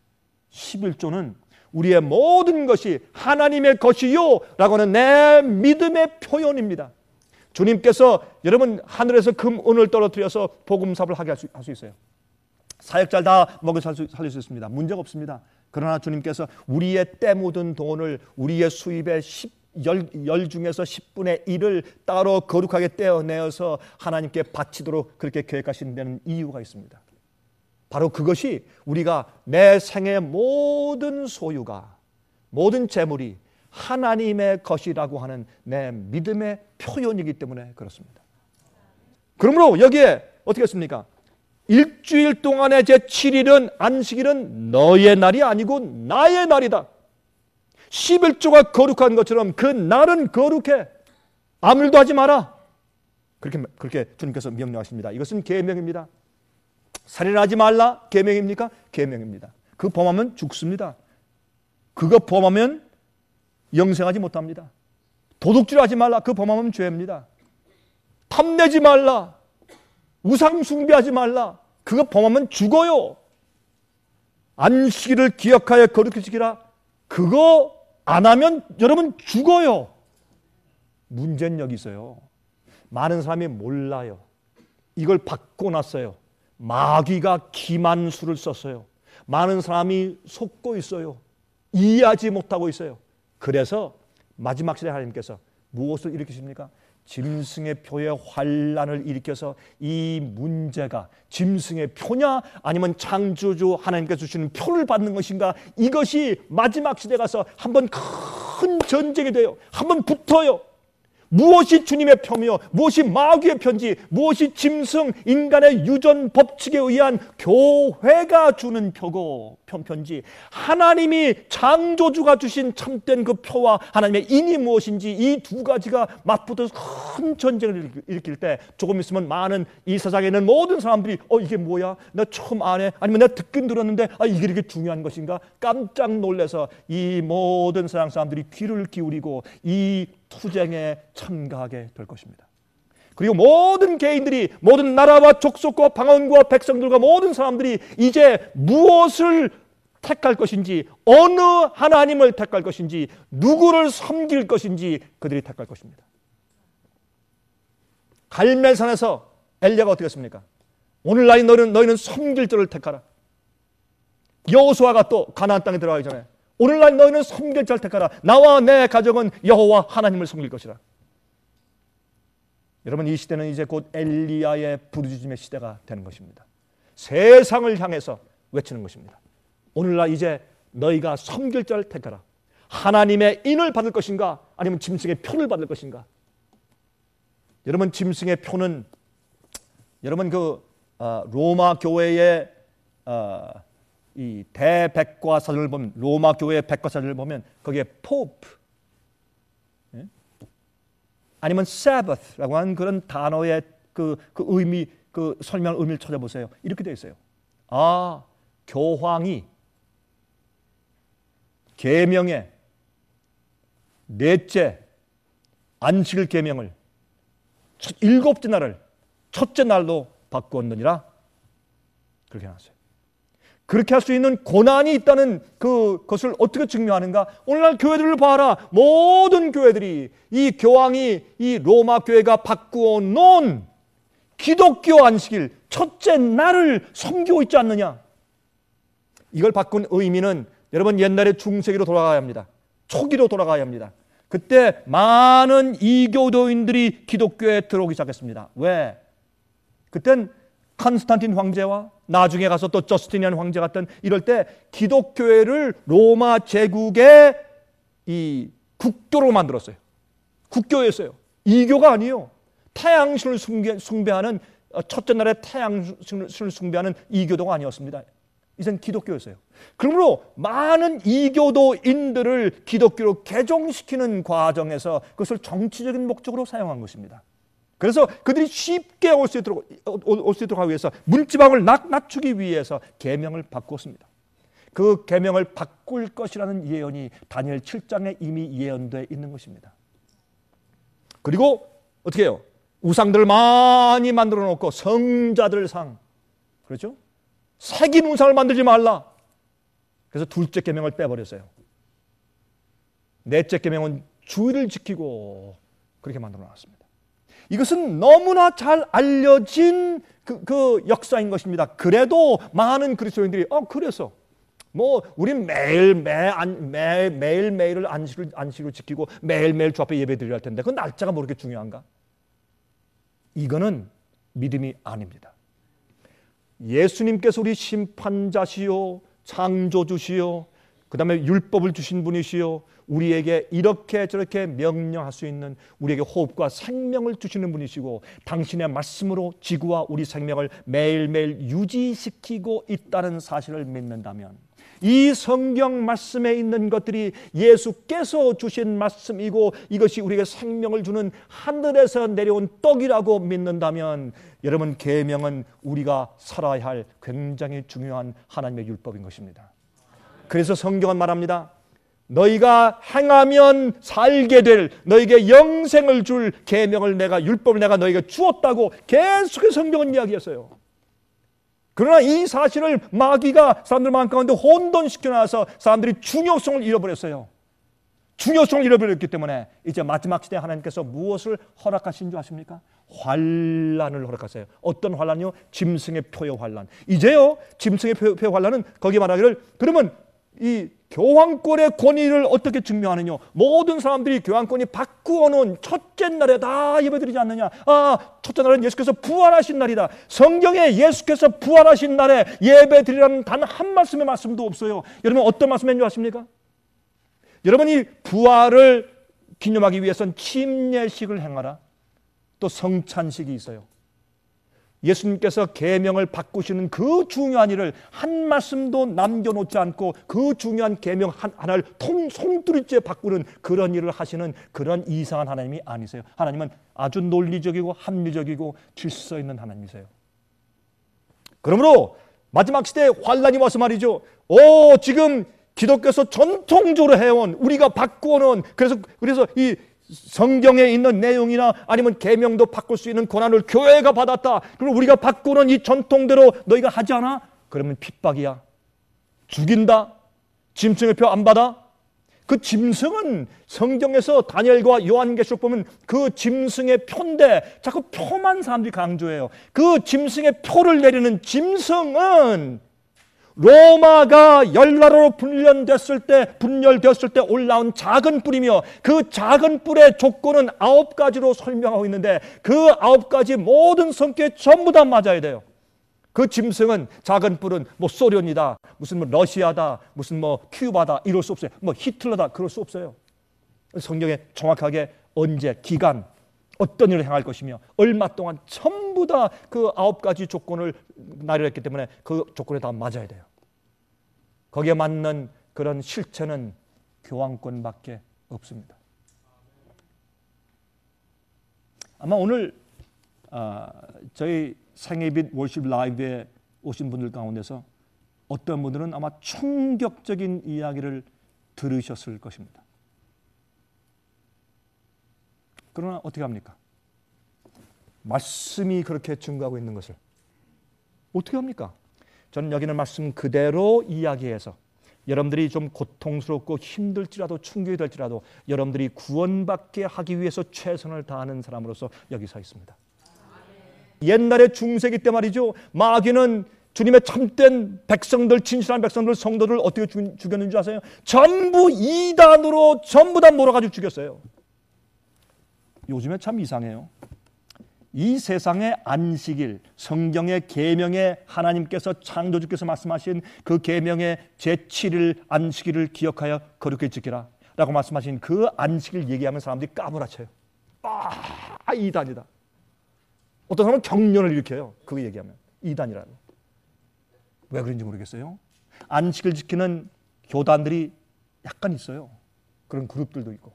십일조는 우리의 모든 것이 하나님의 것이요 라고 하는 내 믿음의 표현입니다. 주님께서 여러분 하늘에서 금, 은을 떨어뜨려서 복음사업을 하게 할 수, 할 수 있어요. 사역자를 다 먹여 살릴 수, 살릴 수 있습니다. 문제가 없습니다. 그러나 주님께서 우리의 때 묻은 돈을 우리의 수입의 십, 열, 열 중에서 십분의 일을 따로 거룩하게 떼어내어서 하나님께 바치도록 그렇게 계획하신 데는 이유가 있습니다. 바로 그것이 우리가 내 생의 모든 소유가, 모든 재물이 하나님의 것이라고 하는 내 믿음의 표현이기 때문에 그렇습니다. 그러므로 여기에 어떻게 했습니까? 일주일 동안의 제칠 일은 안식일은 너의 날이 아니고 나의 날이다. 십일조가 거룩한 것처럼 그 날은 거룩해. 아무 일도 하지 마라. 그렇게 그렇게 주님께서 명령하십니다. 이것은 계명입니다. 살인하지 말라 계명입니까? 계명입니다. 그 범하면 죽습니다. 그거 범하면 영생하지 못합니다. 도둑질하지 말라. 그 범하면 죄입니다. 탐내지 말라. 우상 숭배하지 말라. 그거 범하면 죽어요. 안식일을 기억하여 거룩히 지키라. 그거 안 하면 여러분 죽어요. 문제는 여기 있어요. 많은 사람이 몰라요. 이걸 바꿔놨어요. 마귀가 기만수를 썼어요. 많은 사람이 속고 있어요. 이해하지 못하고 있어요. 그래서 마지막 시대 하나님께서 무엇을 일으키십니까? 짐승의 표의 환란을 일으켜서 이 문제가 짐승의 표냐 아니면 창조주 하나님께서 주시는 표를 받는 것인가, 이것이 마지막 시대 가서 한번 큰 전쟁이 돼요. 한번 붙어요. 무엇이 주님의 표며 무엇이 마귀의 표인지, 무엇이 짐승 인간의 유전 법칙에 의한 교회가 주는 표고 편편지, 하나님이 창조주가 주신 참된 그 표와 하나님의 인이 무엇인지, 이 두 가지가 맞붙어서 큰 전쟁을 일으킬 때 조금 있으면 많은 이 세상에 있는 모든 사람들이 어 이게 뭐야? 나 처음 안 해. 아니면 내가 듣긴 들었는데 아 이게 이렇게 중요한 것인가? 깜짝 놀라서 이 모든 세상 사람들이 귀를 기울이고 이 투쟁에 참가하게 될 것입니다. 그리고 모든 개인들이, 모든 나라와 족속과 방언과 백성들과 모든 사람들이 이제 무엇을 택할 것인지, 어느 하나님을 택할 것인지, 누구를 섬길 것인지 그들이 택할 것입니다. 갈멜산에서 엘리야가 어떻게 했습니까? 오늘날 너희는, 너희는 섬길 자를 택하라. 여호수아가 또 가나안 땅에 들어가기 전에 오늘날 너희는 섬길 자를 택하라. 나와 내 가족은 여호와 하나님을 섬길 것이라. 여러분, 이 시대는 이제 곧 엘리야의 부르짖음의 시대가 되는 것입니다. 세상을 향해서 외치는 것입니다. 오늘날 이제 너희가 섬길 자를 택하라. 하나님의 인을 받을 것인가 아니면 짐승의 표를 받을 것인가. 여러분, 짐승의 표는 여러분 그 어, 로마 교회의 어, 이 대백과사전을 보면, 로마 교회의 백과사전을 보면 거기에 포프, 예? 아니면 사바스라고 하는 그런 단어의 그, 그 의미, 그 설명 의미를 찾아보세요. 이렇게 되어 있어요. 아, 교황이 계명의 넷째 안식일 계명을 첫, 일곱째 날을 첫째 날로 바꾸었느니라. 그렇게 해놨어요. 그렇게 할 수 있는 고난이 있다는 그, 것을 어떻게 증명하는가? 오늘날 교회들을 봐라. 모든 교회들이 이 교황이 이 로마 교회가 바꾸어 놓은 기독교 안식일 첫째 날을 섬기고 있지 않느냐? 이걸 바꾼 의미는 여러분 옛날에 중세기로 돌아가야 합니다. 초기로 돌아가야 합니다. 그때 많은 이교도인들이 기독교에 들어오기 시작했습니다. 왜? 그땐 컨스탄틴 황제와 나중에 가서 또 저스티니안 황제 같은 이럴 때 기독교회를 로마 제국의 이 국교로 만들었어요. 국교였어요. 이교가 아니에요. 태양신을 숭배하는, 첫째 날에 태양신을 숭배하는 이교도가 아니었습니다. 이젠 기독교였어요. 그러므로 많은 이교도인들을 기독교로 개종시키는 과정에서 그것을 정치적인 목적으로 사용한 것입니다. 그래서 그들이 쉽게 올 수 있도록, 올 수 있도록 하기 위해서 문지방을 낮추기 위해서 계명을 바꾸었습니다. 그 계명을 바꿀 것이라는 예언이 다니엘 칠 장에 이미 예언되어 있는 것입니다. 그리고 어떻게 해요? 우상들을 많이 만들어 놓고 성자들 상, 그렇죠? 새긴 우상을 만들지 말라. 그래서 둘째 계명을 빼버렸어요. 넷째 계명은 주의를 지키고 그렇게 만들어 놨습니다. 이것은 너무나 잘 알려진 그, 그 역사인 것입니다. 그래도 많은 그리스도인들이 어 그래서 뭐 우린 매일 매, 매, 매일 매일을 안식을 안식을 지키고 매일 매일 주 앞에 예배드려야 할 텐데 그 날짜가 뭐 그렇게 중요한가? 이거는 믿음이 아닙니다. 예수님께서 우리 심판자시요 창조주시요 그 다음에 율법을 주신 분이시요 우리에게 이렇게 저렇게 명령할 수 있는, 우리에게 호흡과 생명을 주시는 분이시고 당신의 말씀으로 지구와 우리 생명을 매일매일 유지시키고 있다는 사실을 믿는다면, 이 성경 말씀에 있는 것들이 예수께서 주신 말씀이고 이것이 우리에게 생명을 주는 하늘에서 내려온 떡이라고 믿는다면, 여러분, 계명은 우리가 살아야 할 굉장히 중요한 하나님의 율법인 것입니다. 그래서 성경은 말합니다. 너희가 행하면 살게 될, 너희에게 영생을 줄 계명을 내가, 율법을 내가 너희에게 주었다고 계속해서 성경은 이야기했어요. 그러나 이 사실을 마귀가 사람들 마음 가운데 혼돈시켜놔서 사람들이 중요성을 잃어버렸어요. 중요성을 잃어버렸기 때문에 이제 마지막 시대에 하나님께서 무엇을 허락하신 줄 아십니까? 환란을 허락하세요. 어떤 환란이요? 짐승의 표의 환란. 이제요, 짐승의 표, 표의 환란은 거기 말하기를, 그러면 이 교환권의 권위를 어떻게 증명하느냐? 모든 사람들이 교환권이 바꾸어놓은 첫째 날에 다 예배드리지 않느냐? 아, 첫째 날은 예수께서 부활하신 날이다. 성경에 예수께서 부활하신 날에 예배드리라는 단 한 말씀의 말씀도 없어요. 여러분 어떤 말씀인 줄 아십니까? 여러분이 부활을 기념하기 위해서는 침례식을 행하라. 또 성찬식이 있어요. 예수님께서 계명을 바꾸시는 그 중요한 일을 한 말씀도 남겨놓지 않고 그 중요한 계명 하나를 통, 송두리째 바꾸는 그런 일을 하시는 그런 이상한 하나님이 아니세요. 하나님은 아주 논리적이고 합리적이고 질서 있는 하나님이세요. 그러므로 마지막 시대에 환란이 와서 말이죠. 오, 지금 기독교에서 전통적으로 해온 우리가 바꾸어놓은 그래서 그래서 이 성경에 있는 내용이나 아니면 계명도 바꿀 수 있는 권한을 교회가 받았다. 그럼 우리가 바꾸는 이 전통대로 너희가 하지 않아? 그러면 핍박이야. 죽인다. 짐승의 표 안 받아? 그 짐승은 성경에서 다니엘과 요한계시록 보면 그 짐승의 표인데 자꾸 표만 사람들이 강조해요. 그 짐승의 표를 내리는 짐승은 로마가 열나라로 분련됐을 때, 분열되었을 때 올라온 작은 뿔이며 그 작은 뿔의 조건은 아홉 가지로 설명하고 있는데 그 아홉 가지 모든 성격에 전부 다 맞아야 돼요. 그 짐승은 작은 뿔은 뭐 소련이다, 무슨 뭐 러시아다, 무슨 뭐 큐바다 이럴 수 없어요. 뭐 히틀러다 그럴 수 없어요. 성경에 정확하게 언제, 기간, 어떤 일을 행할 것이며 얼마 동안 전부 다 그 아홉 가지 조건을 나열했기 때문에 그 조건에 다 맞아야 돼요. 거기에 맞는 그런 실체는 교환권밖에 없습니다. 아마 오늘 어, 저희 생애빛 월십 라이브에 오신 분들 가운데서 어떤 분들은 아마 충격적인 이야기를 들으셨을 것입니다. 그러나 어떻게 합니까? 말씀이 그렇게 증거하고 있는 것을 어떻게 합니까? 저는 여기는 말씀 그대로 이야기해서 여러분들이 좀 고통스럽고 힘들지라도 충격이 될지라도 여러분들이 구원받게 하기 위해서 최선을 다하는 사람으로서 여기 서 있습니다. 옛날에 중세기 때 말이죠. 마귀는 주님의 참된 백성들, 진실한 백성들, 성도들 어떻게 죽였는 줄 아세요? 전부 이단으로 전부 다 몰아가지고 죽였어요. 요즘에 참 이상해요. 이 세상의 안식일, 성경의 계명에 하나님께서 창조주께서 말씀하신 그 계명의 제칠 일 안식일을 기억하여 거룩히 지키라 라고 말씀하신 그 안식일 얘기하면 사람들이 까무라쳐요. 아, 이단이다. 어떤 사람은 경련을 일으켜요. 그거 얘기하면 이단이라고. 왜 그런지 모르겠어요. 안식일 지키는 교단들이 약간 있어요. 그런 그룹들도 있고.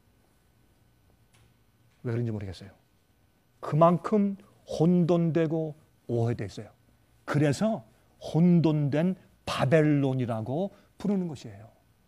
왜 그런지 모르겠어요. 그만큼 혼돈되고 오해되어 있어요. 그래서 혼돈된 바벨론이라고 부르는 것이에요.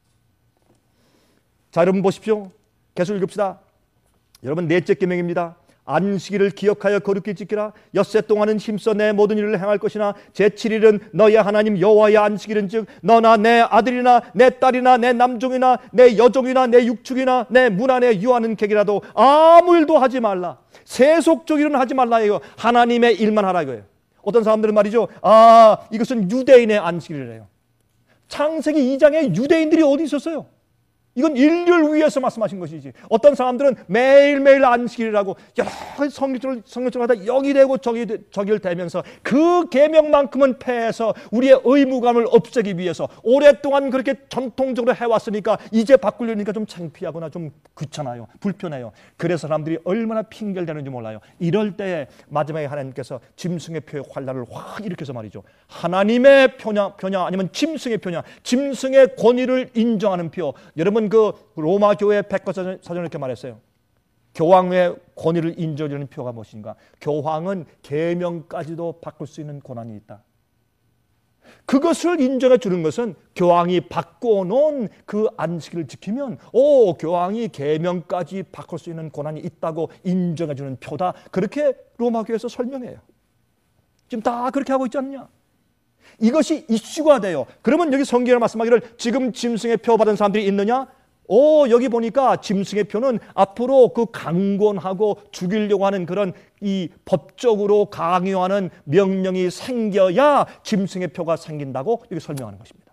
자, 여러분 보십시오. 계속 읽읍시다. 여러분 넷째 계명입니다. 안식일을 기억하여 거룩히 지키라. 엿새 동안은 힘써 내 모든 일을 행할 것이나 제칠 일은 너의 하나님 여호와의 안식일은즉 너나 내 아들이나 내 딸이나 내 남종이나 내 여종이나 내 육축이나 내 문 안에 유하는 객이라도 아무 일도 하지 말라. 세속적 일은 하지 말라 이거. 하나님의 일만 하라 이거예요. 어떤 사람들은 말이죠. 아, 이것은 유대인의 안식일이래요. 창세기 이 장에 유대인들이 어디 있었어요? 이건 인류를 위해서 말씀하신 것이지. 어떤 사람들은 매일매일 안식일이라고 여러 성경을 성경을 하다 여기 되고 저기 저기를 대면서 그 계명만큼은 폐해서 우리의 의무감을 없애기 위해서 오랫동안 그렇게 전통적으로 해왔으니까 이제 바꾸려니까 좀 창피하거나 좀 귀찮아요. 불편해요. 그래서 사람들이 얼마나 핑계를 대는지 몰라요. 이럴 때에 마지막에 하나님께서 짐승의 표의 환란을 확 일으켜서 말이죠. 하나님의 표냐, 표냐 아니면 짐승의 표냐. 짐승의 권위를 인정하는 표. 여러분 그 로마 교회 백과사전 이렇게 말했어요. 교황의 권위를 인정하는 표가 무엇인가? 교황은 계명까지도 바꿀 수 있는 권한이 있다. 그것을 인정해 주는 것은 교황이 바꿔놓은 그 안식일을 지키면 오, 교황이 계명까지 바꿀 수 있는 권한이 있다고 인정해 주는 표다. 그렇게 로마 교회에서 설명해요. 지금 다 그렇게 하고 있지 않느냐? 이것이 이슈가 돼요. 그러면 여기 성경에 말씀하기를 지금 짐승의 표 받은 사람들이 있느냐? 오, 여기 보니까 짐승의 표는 앞으로 그 강권하고 죽이려고 하는 그런 이 법적으로 강요하는 명령이 생겨야 짐승의 표가 생긴다고 여기 설명하는 것입니다.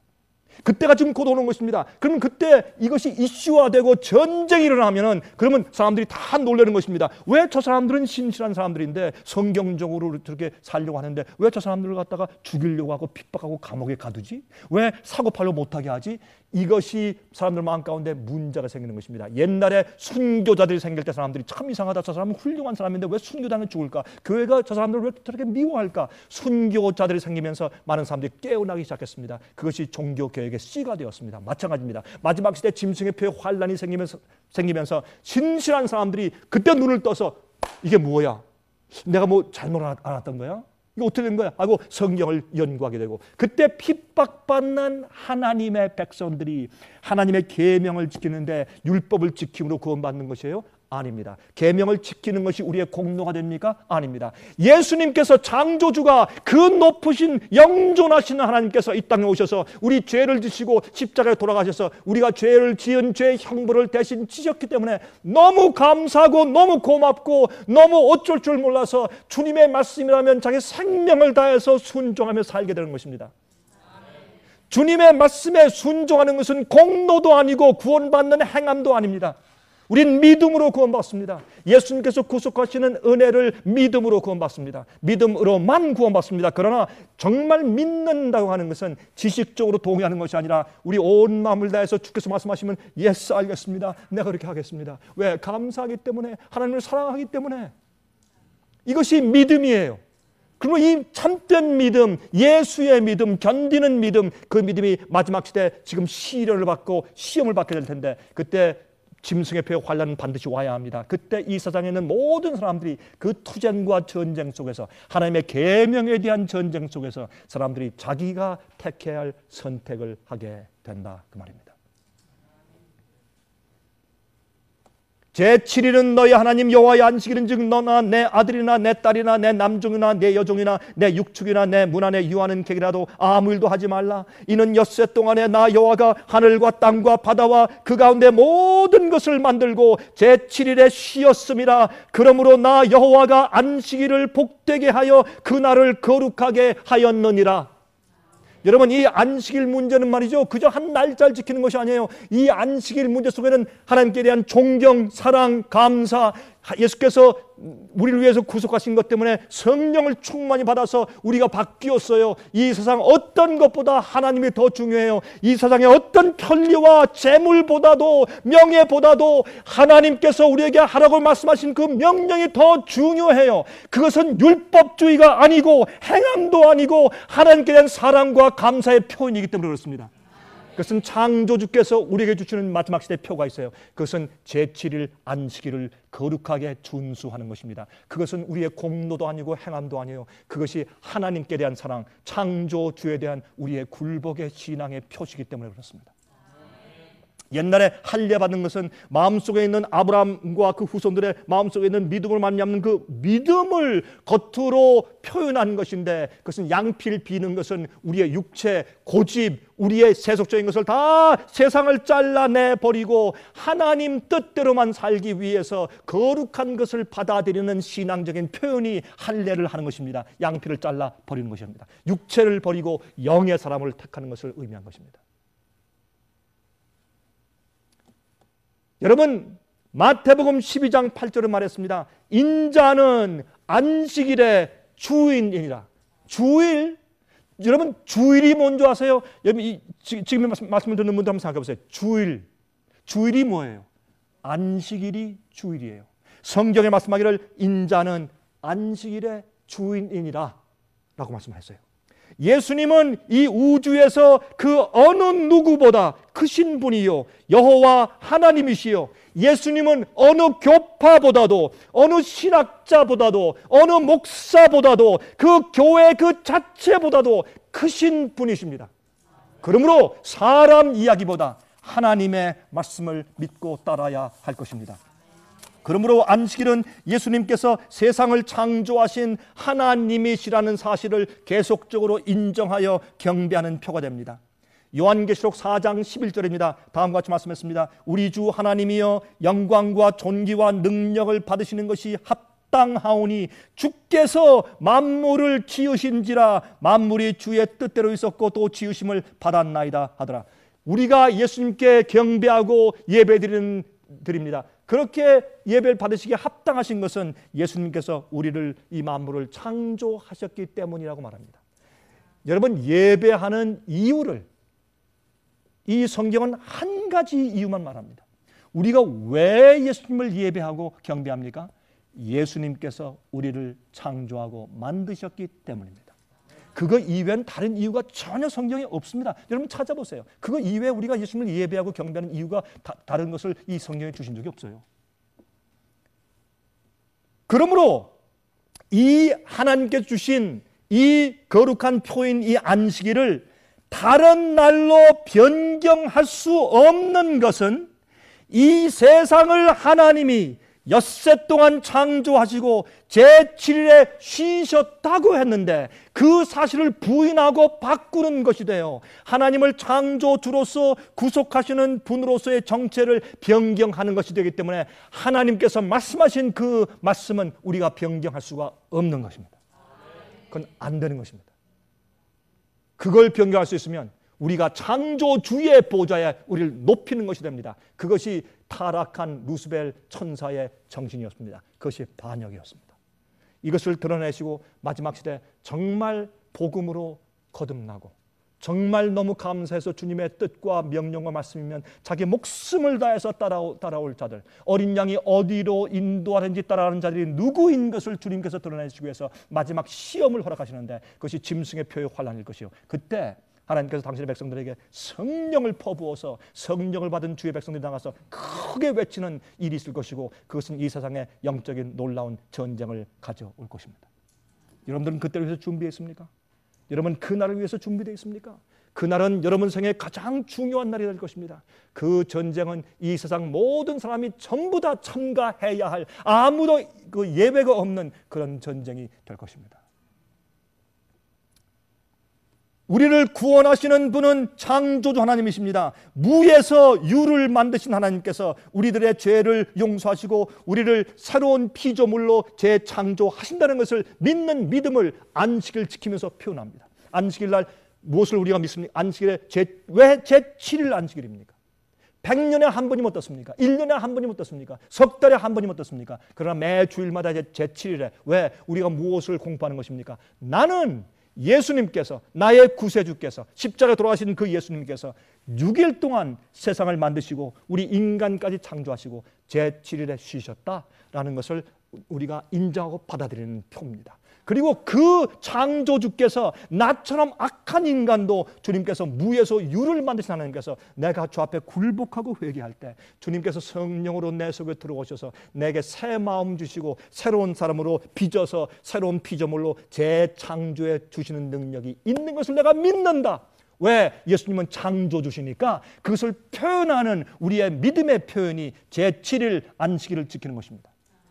그때가 지금 곧 오는 것입니다. 그러면 그때 이것이 이슈화되고 전쟁이 일어나면은 그러면 사람들이 다 놀라는 것입니다. 왜 저 사람들은 신실한 사람들인데 성경적으로 저렇게 살려고 하는데 왜 저 사람들을 갖다가 죽이려고 하고 핍박하고 감옥에 가두지? 왜 사고팔로 못하게 하지? 이것이 사람들 마음 가운데 문제가 생기는 것입니다. 옛날에 순교자들이 생길 때 사람들이 참 이상하다. 저 사람은 훌륭한 사람인데 왜 순교자는 죽을까? 교회가 저 사람들을 왜 저렇게 미워할까? 순교자들이 생기면서 많은 사람들이 깨어나기 시작했습니다. 그것이 종교개혁의 씨가 되었습니다. 마찬가지입니다. 마지막 시대 짐승의 표에 환란이 생기면서, 생기면서 신실한 사람들이 그때 눈을 떠서 이게 뭐야? 내가 뭐 잘못 알았던 거야? 이거 어떻게 된 거야? 하고 성경을 연구하게 되고 그때 핍박받는 하나님의 백성들이 하나님의 계명을 지키는데 율법을 지킴으로 구원받는 것이에요? 아닙니다. 계명을 지키는 것이 우리의 공로가 됩니까? 아닙니다. 예수님께서 창조주가 그 높으신 영존하시는 하나님께서 이 땅에 오셔서 우리 죄를 지시고 십자가에 돌아가셔서 우리가 죄를 지은 죄의 형벌을 대신 지셨기 때문에 너무 감사하고 너무 고맙고 너무 어쩔 줄 몰라서 주님의 말씀이라면 자기 생명을 다해서 순종하며 살게 되는 것입니다. 주님의 말씀에 순종하는 것은 공로도 아니고 구원받는 행함도 아닙니다. 우린 믿음으로 구원받습니다. 예수님께서 구속하시는 은혜를 믿음으로 구원받습니다. 믿음으로만 구원받습니다. 그러나 정말 믿는다고 하는 것은 지식적으로 동의하는 것이 아니라 우리 온 마음을 다해서 주께서 말씀하시면 예스 알겠습니다. 내가 그렇게 하겠습니다. 왜? 감사하기 때문에, 하나님을 사랑하기 때문에. 이것이 믿음이에요. 그리고 이 참된 믿음, 예수의 믿음, 견디는 믿음, 그 믿음이 마지막 시대 지금 시련을 받고 시험을 받게 될 텐데 그때 짐승의 표에 환란은 반드시 와야 합니다. 그때 이 세상에 있는 모든 사람들이 그 투쟁과 전쟁 속에서 하나님의 계명에 대한 전쟁 속에서 사람들이 자기가 택해야 할 선택을 하게 된다 그 말입니다. 제칠 일은 너희 하나님 여호와의 안식일은 즉 너나 내 아들이나 내 딸이나 내 남종이나 내 여종이나 내 육축이나 내 문 안에 유하는 객이라도 아무 일도 하지 말라. 이는 엿새 동안에 나 여호와가 하늘과 땅과 바다와 그 가운데 모든 것을 만들고 제칠 일에 쉬었음이라. 그러므로 나 여호와가 안식일을 복되게 하여 그날을 거룩하게 하였느니라. 여러분, 이 안식일 문제는 말이죠, 그저 한 날짜를 지키는 것이 아니에요. 이 안식일 문제 속에는 하나님께 대한 존경, 사랑, 감사, 예수께서 우리를 위해서 구속하신 것 때문에 성령을 충만히 받아서 우리가 바뀌었어요. 이 세상 어떤 것보다 하나님이 더 중요해요. 이 세상의 어떤 편리와 재물보다도 명예보다도 하나님께서 우리에게 하라고 말씀하신 그 명령이 더 중요해요. 그것은 율법주의가 아니고 행함도 아니고 하나님께 대한 사랑과 감사의 표현이기 때문에 그렇습니다. 그것은 창조주께서 우리에게 주시는 마지막 시대의 표가 있어요. 그것은 제칠 일 안식일을 거룩하게 준수하는 것입니다. 그것은 우리의 공로도 아니고 행함도 아니에요. 그것이 하나님께 대한 사랑, 창조주에 대한 우리의 굴복의 신앙의 표시이기 때문에 그렇습니다. 옛날에 할례받는 것은 마음속에 있는 아브라함과 그 후손들의 마음속에 있는 믿음을 말미암는 그 믿음을 겉으로 표현한 것인데, 그것은 양피를 비는 것은 우리의 육체, 고집, 우리의 세속적인 것을 다 세상을 잘라내버리고 하나님 뜻대로만 살기 위해서 거룩한 것을 받아들이는 신앙적인 표현이 할례를 하는 것입니다. 양피를 잘라버리는 것입니다. 육체를 버리고 영의 사람을 택하는 것을 의미한 것입니다. 여러분, 마태복음 십이 장 팔 절에 말했습니다. 인자는 안식일의 주인이니라. 주일? 여러분, 주일이 뭔지 아세요? 여러분, 이, 지금 말씀을 듣는 분들 한번 생각해 보세요. 주일. 주일이 뭐예요? 안식일이 주일이에요. 성경에 말씀하기를 인자는 안식일의 주인이니라 라고 말씀하셨어요. 예수님은 이 우주에서 그 어느 누구보다 크신 분이요, 여호와 하나님이시요, 예수님은 어느 교파보다도 어느 신학자보다도 어느 목사보다도 그 교회 그 자체보다도 크신 분이십니다. 그러므로 사람 이야기보다 하나님의 말씀을 믿고 따라야 할 것입니다. 그러므로 안식일은 예수님께서 세상을 창조하신 하나님이시라는 사실을 계속적으로 인정하여 경배하는 표가 됩니다. 요한계시록 사 장 십일 절입니다. 다음과 같이 말씀했습니다. 우리 주 하나님이여 영광과 존귀와 능력을 받으시는 것이 합당하오니 주께서 만물을 지으신지라 만물이 주의 뜻대로 있었고 또 지으심을 받았나이다 하더라. 우리가 예수님께 경배하고 예배드리는 드립니다. 그렇게 예배를 받으시기에 합당하신 것은 예수님께서 우리를 이 만물을 창조하셨기 때문이라고 말합니다. 여러분, 예배하는 이유를 이 성경은 한 가지 이유만 말합니다. 우리가 왜 예수님을 예배하고 경배합니까? 예수님께서 우리를 창조하고 만드셨기 때문입니다. 그거 이외엔 다른 이유가 전혀 성경에 없습니다. 여러분 찾아보세요. 그거 이외에 우리가 예수님을 예배하고 경배하는 이유가 다, 다른 것을 이 성경에 주신 적이 없어요. 그러므로 이 하나님께 주신 이 거룩한 표인 이 안식일을 다른 날로 변경할 수 없는 것은 이 세상을 하나님이 엿새 동안 창조하시고 제칠 일에 쉬셨다고 했는데 그 사실을 부인하고 바꾸는 것이 돼요. 하나님을 창조주로서 구속하시는 분으로서의 정체를 변경하는 것이 되기 때문에 하나님께서 말씀하신 그 말씀은 우리가 변경할 수가 없는 것입니다. 그건 안 되는 것입니다. 그걸 변경할 수 있으면 우리가 창조주의 보좌에 우리를 높이는 것이 됩니다. 그것이 타락한 루스벨 천사의 정신이었습니다. 그것이 반역이었습니다. 이것을 드러내시고 마지막 시대 정말 복음으로 거듭나고 정말 너무 감사해서 주님의 뜻과 명령과 말씀이면 자기 목숨을 다해서 따라오, 따라올 자들, 어린 양이 어디로 인도하는지 따라가는 자들이 누구인 것을 주님께서 드러내시기 위해서 마지막 시험을 허락하시는데 그것이 짐승의 표의 환란일 것이요. 그때 하나님께서 당신의 백성들에게 성령을 퍼부어서 성령을 받은 주의 백성들이 나가서 크게 외치는 일이 있을 것이고 그것은 이 세상에 영적인 놀라운 전쟁을 가져올 것입니다. 여러분들은 그때를 위해서 준비했습니까? 여러분 그날을 위해서 준비되어 있습니까? 그날은 여러분 생에 가장 중요한 날이 될 것입니다. 그 전쟁은 이 세상 모든 사람이 전부 다 참가해야 할 아무도 그 예외가 없는 그런 전쟁이 될 것입니다. 우리를 구원하시는 분은 창조주 하나님이십니다. 무에서 유를 만드신 하나님께서 우리들의 죄를 용서하시고 우리를 새로운 피조물로 재창조하신다는 것을 믿는 믿음을 안식일 지키면서 표현합니다. 안식일 날 무엇을 우리가 믿습니까? 안식일에 제, 왜 제칠 일 안식일입니까? 백 년에 한 번이면 어떻습니까? 일 년에 한 번이면 어떻습니까? 석 달에 한 번이면 어떻습니까? 그러나 매 주일마다 제칠 일에 왜 우리가 무엇을 공부하는 것입니까? 나는 예수님께서 나의 구세주께서 십자가에 돌아가신 그 예수님께서 육 일 동안 세상을 만드시고 우리 인간까지 창조하시고 제칠 일에 쉬셨다라는 것을 우리가 인정하고 받아들이는 표입니다. 그리고 그 창조주께서 나처럼 악한 인간도 주님께서 무에서 유를 만드신 하나님께서 내가 주 앞에 굴복하고 회개할 때 주님께서 성령으로 내 속에 들어오셔서 내게 새 마음 주시고 새로운 사람으로 빚어서 새로운 피조물로 재창조해 주시는 능력이 있는 것을 내가 믿는다. 왜? 예수님은 창조주시니까 그것을 표현하는 우리의 믿음의 표현이 제칠 일 안식일을 지키는 것입니다.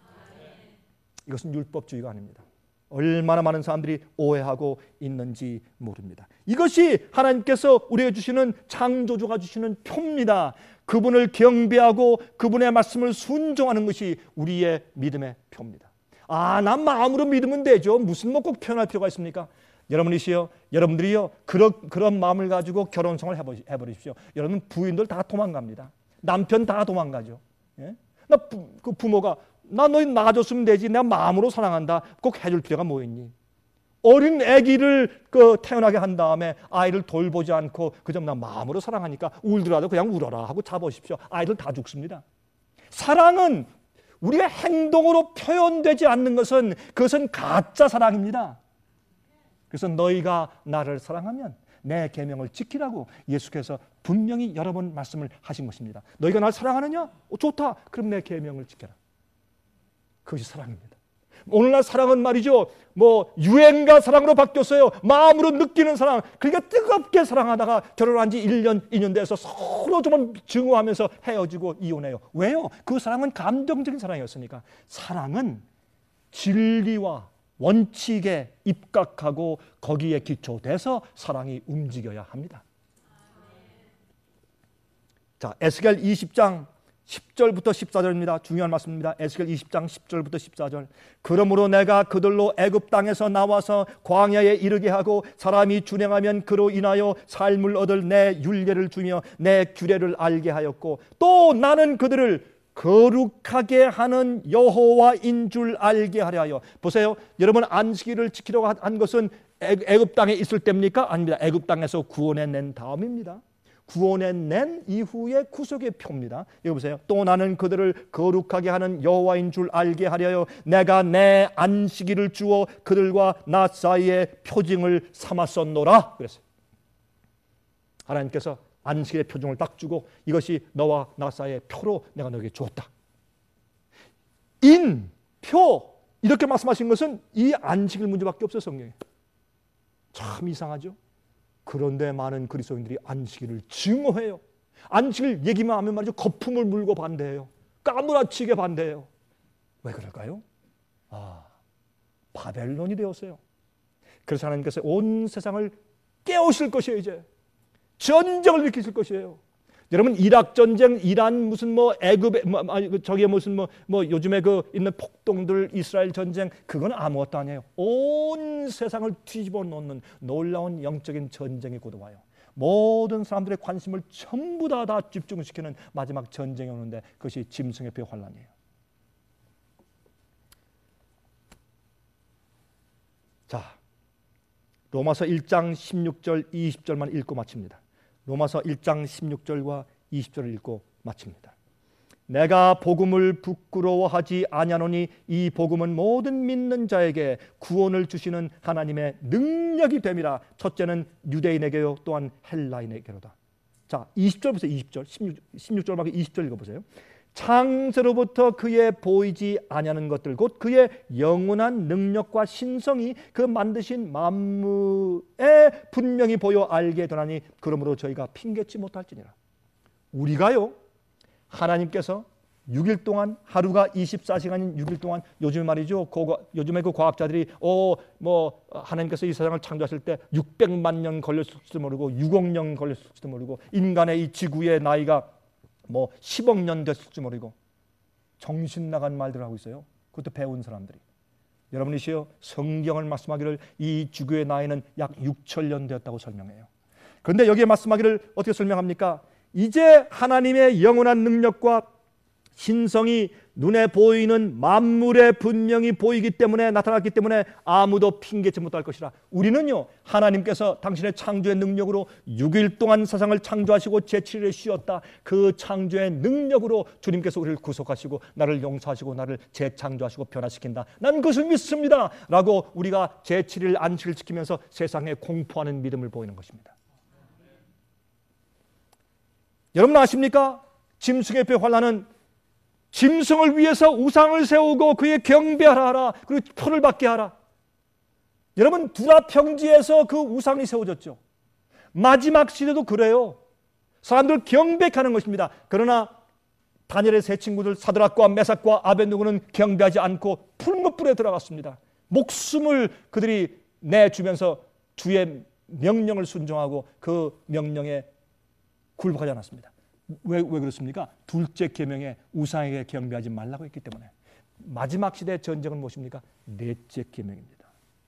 이것은 율법주의가 아닙니다. 얼마나 많은 사람들이 오해하고 있는지 모릅니다. 이것이 하나님께서 우리에게 주시는 창조주가 주시는 표입니다. 그분을 경배하고 그분의 말씀을 순종하는 것이 우리의 믿음의 표입니다. 아, 난 마음으로 믿으면 되죠. 무슨 뭐 꼭 표현할 필요가 있습니까? 여러분이시여, 여러분들이요 그런, 그런 마음을 가지고 결혼생활 해버리십시오. 여러분 부인들 다 도망갑니다. 남편 다 도망가죠. 예? 나 부, 그 부모가 나 너희 낳아줬으면 되지. 내가 마음으로 사랑한다. 꼭 해줄 필요가 뭐 있니? 어린 아기를 그 태어나게 한 다음에 아이를 돌보지 않고 그저 나 마음으로 사랑하니까 울더라도 그냥 울어라 하고 잡으십시오. 아이들 다 죽습니다. 사랑은 우리가 행동으로 표현되지 않는 것은 그것은 가짜 사랑입니다. 그래서 너희가 나를 사랑하면 내 계명을 지키라고 예수께서 분명히 여러 번 말씀을 하신 것입니다. 너희가 나를 사랑하느냐? 어, 좋다. 그럼 내 계명을 지켜라. 그것이 사랑입니다. 오늘날 사랑은 말이죠, 뭐 유행가 사랑으로 바뀌었어요. 마음으로 느끼는 사랑. 그러니까 뜨겁게 사랑하다가 결혼한 지 일 년, 이 년 돼서 서로 좀 증오하면서 헤어지고 이혼해요. 왜요? 그 사랑은 감정적인 사랑이었으니까. 사랑은 진리와 원칙에 입각하고 거기에 기초돼서 사랑이 움직여야 합니다. 자, 에스겔 이십 장 십 절부터 십사 절입니다. 중요한 말씀입니다. 에스겔 이십 장 십 절부터 십사 절. 그러므로 내가 그들로 애굽 땅에서 나와서 광야에 이르게 하고 사람이 준행하면 그로 인하여 삶을 얻을 내 율례를 주며 내 규례를 알게 하였고 또 나는 그들을 거룩하게 하는 여호와인 줄 알게 하려 하여. 보세요. 여러분, 안식일을 지키려고 한 것은 애굽 땅에 있을 때입니까? 아닙니다. 애굽 땅에서 구원해 낸 다음입니다. 구원해 낸 이후의 구속의 표입니다. 여기 보세요. 또 나는 그들을 거룩하게 하는 여호와인 줄 알게 하려여 내가 내 안식일을 주어 그들과 나 사이에 표징을 삼았었노라 그랬어요. 하나님께서 안식일의 표징을 딱 주고 이것이 너와 나 사이의 표로 내가 너에게 주었다. 인, 표 이렇게 말씀하신 것은 이 안식일 문제밖에 없어요. 성경에. 참 이상하죠. 그런데 많은 그리스도인들이 안식일을 증오해요. 안식일 얘기만 하면 말이죠, 거품을 물고 반대해요. 까무라치게 반대해요. 왜 그럴까요? 아, 바벨론이 되었어요. 그래서 하나님께서 온 세상을 깨우실 것이에요. 이제 전쟁을 일으키실 것이에요. 여러분, 이락 전쟁, 이란 무슨 뭐 애굽 뭐, 저기 무슨 뭐, 뭐 요즘에 그 있는 폭동들, 이스라엘 전쟁, 그건 아무것도 아니에요. 온 세상을 뒤집어 놓는 놀라운 영적인 전쟁이 곧 와요. 모든 사람들의 관심을 전부 다, 다 집중시키는 마지막 전쟁이 오는데 그것이 짐승의 표 환란이에요. 자, 로마서 일 장 십육 절 이십 절만 읽고 마칩니다. 로마서 일 장 십육 절과 이십 절을 읽고 마칩니다. 내가 복음을 부끄러워하지 아니하노니 이 복음은 모든 믿는 자에게 구원을 주시는 하나님의 능력이 됨이라. 첫째는 유대인에게요 또한 헬라인에게로다. 자, 이십 절부터 이십 절, 십육, 십육 절 말고 이십 절 읽어보세요. 창세로부터 그의 보이지 아니하는 것들 곧 그의 영원한 능력과 신성이 그 만드신 만물에 분명히 보여 알게 되나니 그러므로 저희가 핑계치 못할지니라. 우리가요, 하나님께서 육 일 동안, 하루가 이십사 시간인 육 일 동안, 요즘 말이죠, 고, 요즘에 그 과학자들이 어, 뭐 하나님께서 이 세상을 창조하실 때 육백만 년 걸렸을지도 모르고 육억 년 걸렸을지도 모르고 인간의 이 지구의 나이가 뭐 십억 년 됐을지 모르고 정신 나간 말들을 하고 있어요. 그것도 배운 사람들이. 여러분이시여, 성경을 말씀하기를 이 지구의 나이는 약 육천 년 되었다고 설명해요. 그런데 여기에 말씀하기를 어떻게 설명합니까? 이제 하나님의 영원한 능력과 신성이 눈에 보이는 만물에 분명히 보이기 때문에, 나타났기 때문에 아무도 핑계치 못할 것이라. 우리는요, 하나님께서 당신의 창조의 능력으로 육 일 동안 세상을 창조하시고 제칠 일에 쉬었다. 그 창조의 능력으로 주님께서 우리를 구속하시고 나를 용서하시고 나를 재창조하시고 변화시킨다. 난 그것을 믿습니다 라고 우리가 제칠 일 안식을 지키면서 세상에 공포하는 믿음을 보이는 것입니다. 여러분 아십니까? 짐승의 뼈 환란은 짐승을 위해서 우상을 세우고 그의 경배하라 하라. 그리고 표를 받게 하라. 여러분, 두라 평지에서 그 우상이 세워졌죠. 마지막 시대도 그래요. 사람들 경배하는 것입니다. 그러나 다니엘의 세 친구들 사드락과 메삭과 아벤누고는 경배하지 않고 풀무불에 들어갔습니다. 목숨을 그들이 내주면서 주의 명령을 순종하고 그 명령에 굴복하지 않았습니다. 왜, 왜 그렇습니까? 둘째 계명에 우상에게 경배하지 말라고 했기 때문에. 마지막 시대의 전쟁은 무엇입니까? 넷째 계명입니다.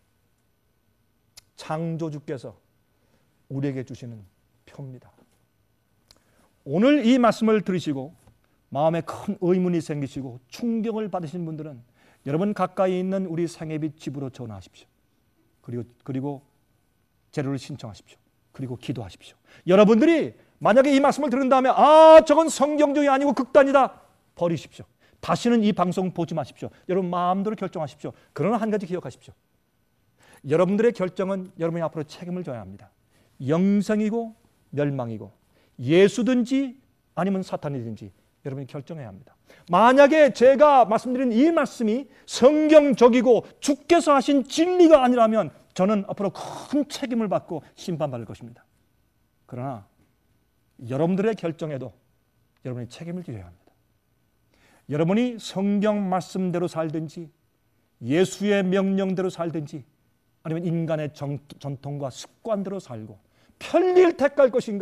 창조주께서 우리에게 주시는 표입니다. 오늘 이 말씀을 들으시고 마음에 큰 의문이 생기시고 충격을 받으신 분들은 여러분 가까이 있는 우리 생애빛 집으로 전화하십시오. 그리고, 그리고 재료를 신청하십시오. 그리고 기도하십시오. 여러분들이 만약에 이 말씀을 들은 다음에 아, 저건 성경적이 아니고 극단이다, 버리십시오. 다시는 이 방송 보지 마십시오. 여러분 마음대로 결정하십시오. 그러나 한 가지 기억하십시오. 여러분들의 결정은 여러분이 앞으로 책임을 져야 합니다. 영생이고 멸망이고 예수든지 아니면 사탄이든지 여러분이 결정해야 합니다. 만약에 제가 말씀드린 이 말씀이 성경적이고 주께서 하신 진리가 아니라면 저는 앞으로 큰 책임을 받고 심판받을 것입니다. 그러나 여러분들의 결정에도 여러분이 책임을 져야 합니다. 여러분이 성경 말씀대로 살든지 예수의 명령대로 살든지 아니면 인간의 정, 전통과 습관대로 살고 편리를 택할 것인가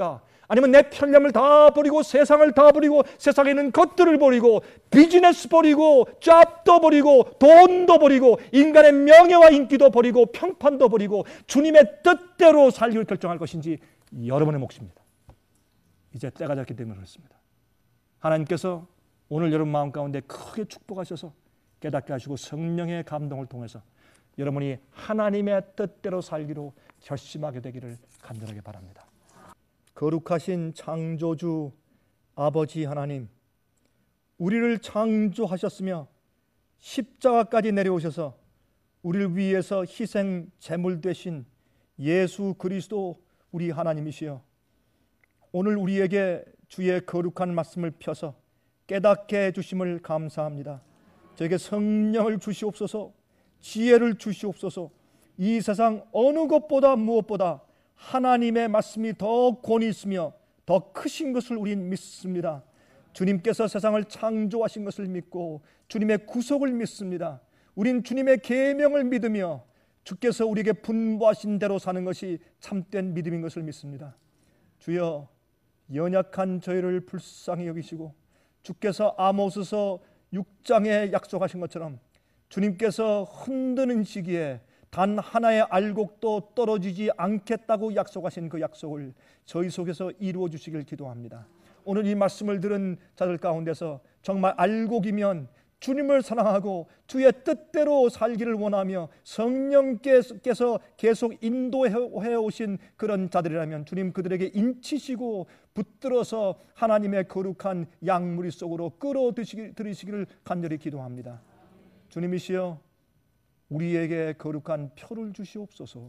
아니면 내 편리함을 다 버리고 세상을 다 버리고 세상에 있는 것들을 버리고 비즈니스 버리고 잡도 버리고 돈도 버리고 인간의 명예와 인기도 버리고 평판도 버리고 주님의 뜻대로 살기를 결정할 것인지 여러분의 몫입니다. 이제 때가 졌기 때문에 그렇습니다. 하나님께서 오늘 여러분 마음 가운데 크게 축복하셔서 깨닫게 하시고 성령의 감동을 통해서 여러분이 하나님의 뜻대로 살기로 결심하게 되기를 간절하게 바랍니다. 거룩하신 창조주 아버지 하나님, 우리를 창조하셨으며 십자가까지 내려오셔서 우리를 위해서 희생 제물 되신 예수 그리스도 우리 하나님이시여, 오늘 우리에게 주의 거룩한 말씀을 펴서 깨닫게 해주심을 감사합니다. 저에게 성령을 주시옵소서, 지혜를 주시옵소서. 이 세상 어느 것보다 무엇보다 하나님의 말씀이 더 권위 있으며 더 크신 것을 우린 믿습니다. 주님께서 세상을 창조하신 것을 믿고 주님의 구속을 믿습니다. 우린 주님의 계명을 믿으며 주께서 우리에게 분부하신 대로 사는 것이 참된 믿음인 것을 믿습니다. 주여, 연약한 저희를 불쌍히 여기시고 주께서 아모스서 육 장에 약속하신 것처럼 주님께서 흔드는 시기에 단 하나의 알곡도 떨어지지 않겠다고 약속하신 그 약속을 저희 속에서 이루어 주시길 기도합니다. 오늘 이 말씀을 들은 자들 가운데서 정말 알곡이면 주님을 사랑하고 주의 뜻대로 살기를 원하며 성령께서 계속 인도해 오신 그런 자들이라면 주님 그들에게 인치시고 붙들어서 하나님의 거룩한 양무리 속으로 끌어들이시기를 간절히 기도합니다. 주님이시여, 우리에게 거룩한 표를 주시옵소서.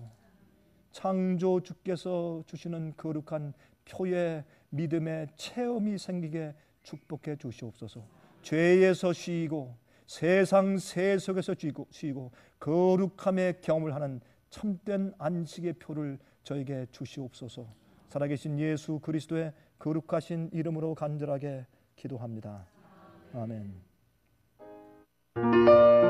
창조주께서 주시는 거룩한 표의 믿음의 체험이 생기게 축복해 주시옵소서. 죄에서 쉬고 세상 세속에서 쉬고 거룩함의 경험을 하는 참된 안식의 표를 저에게 주시옵소서. 살아계신 예수 그리스도의 거룩하신 이름으로 간절하게 기도합니다. 아멘.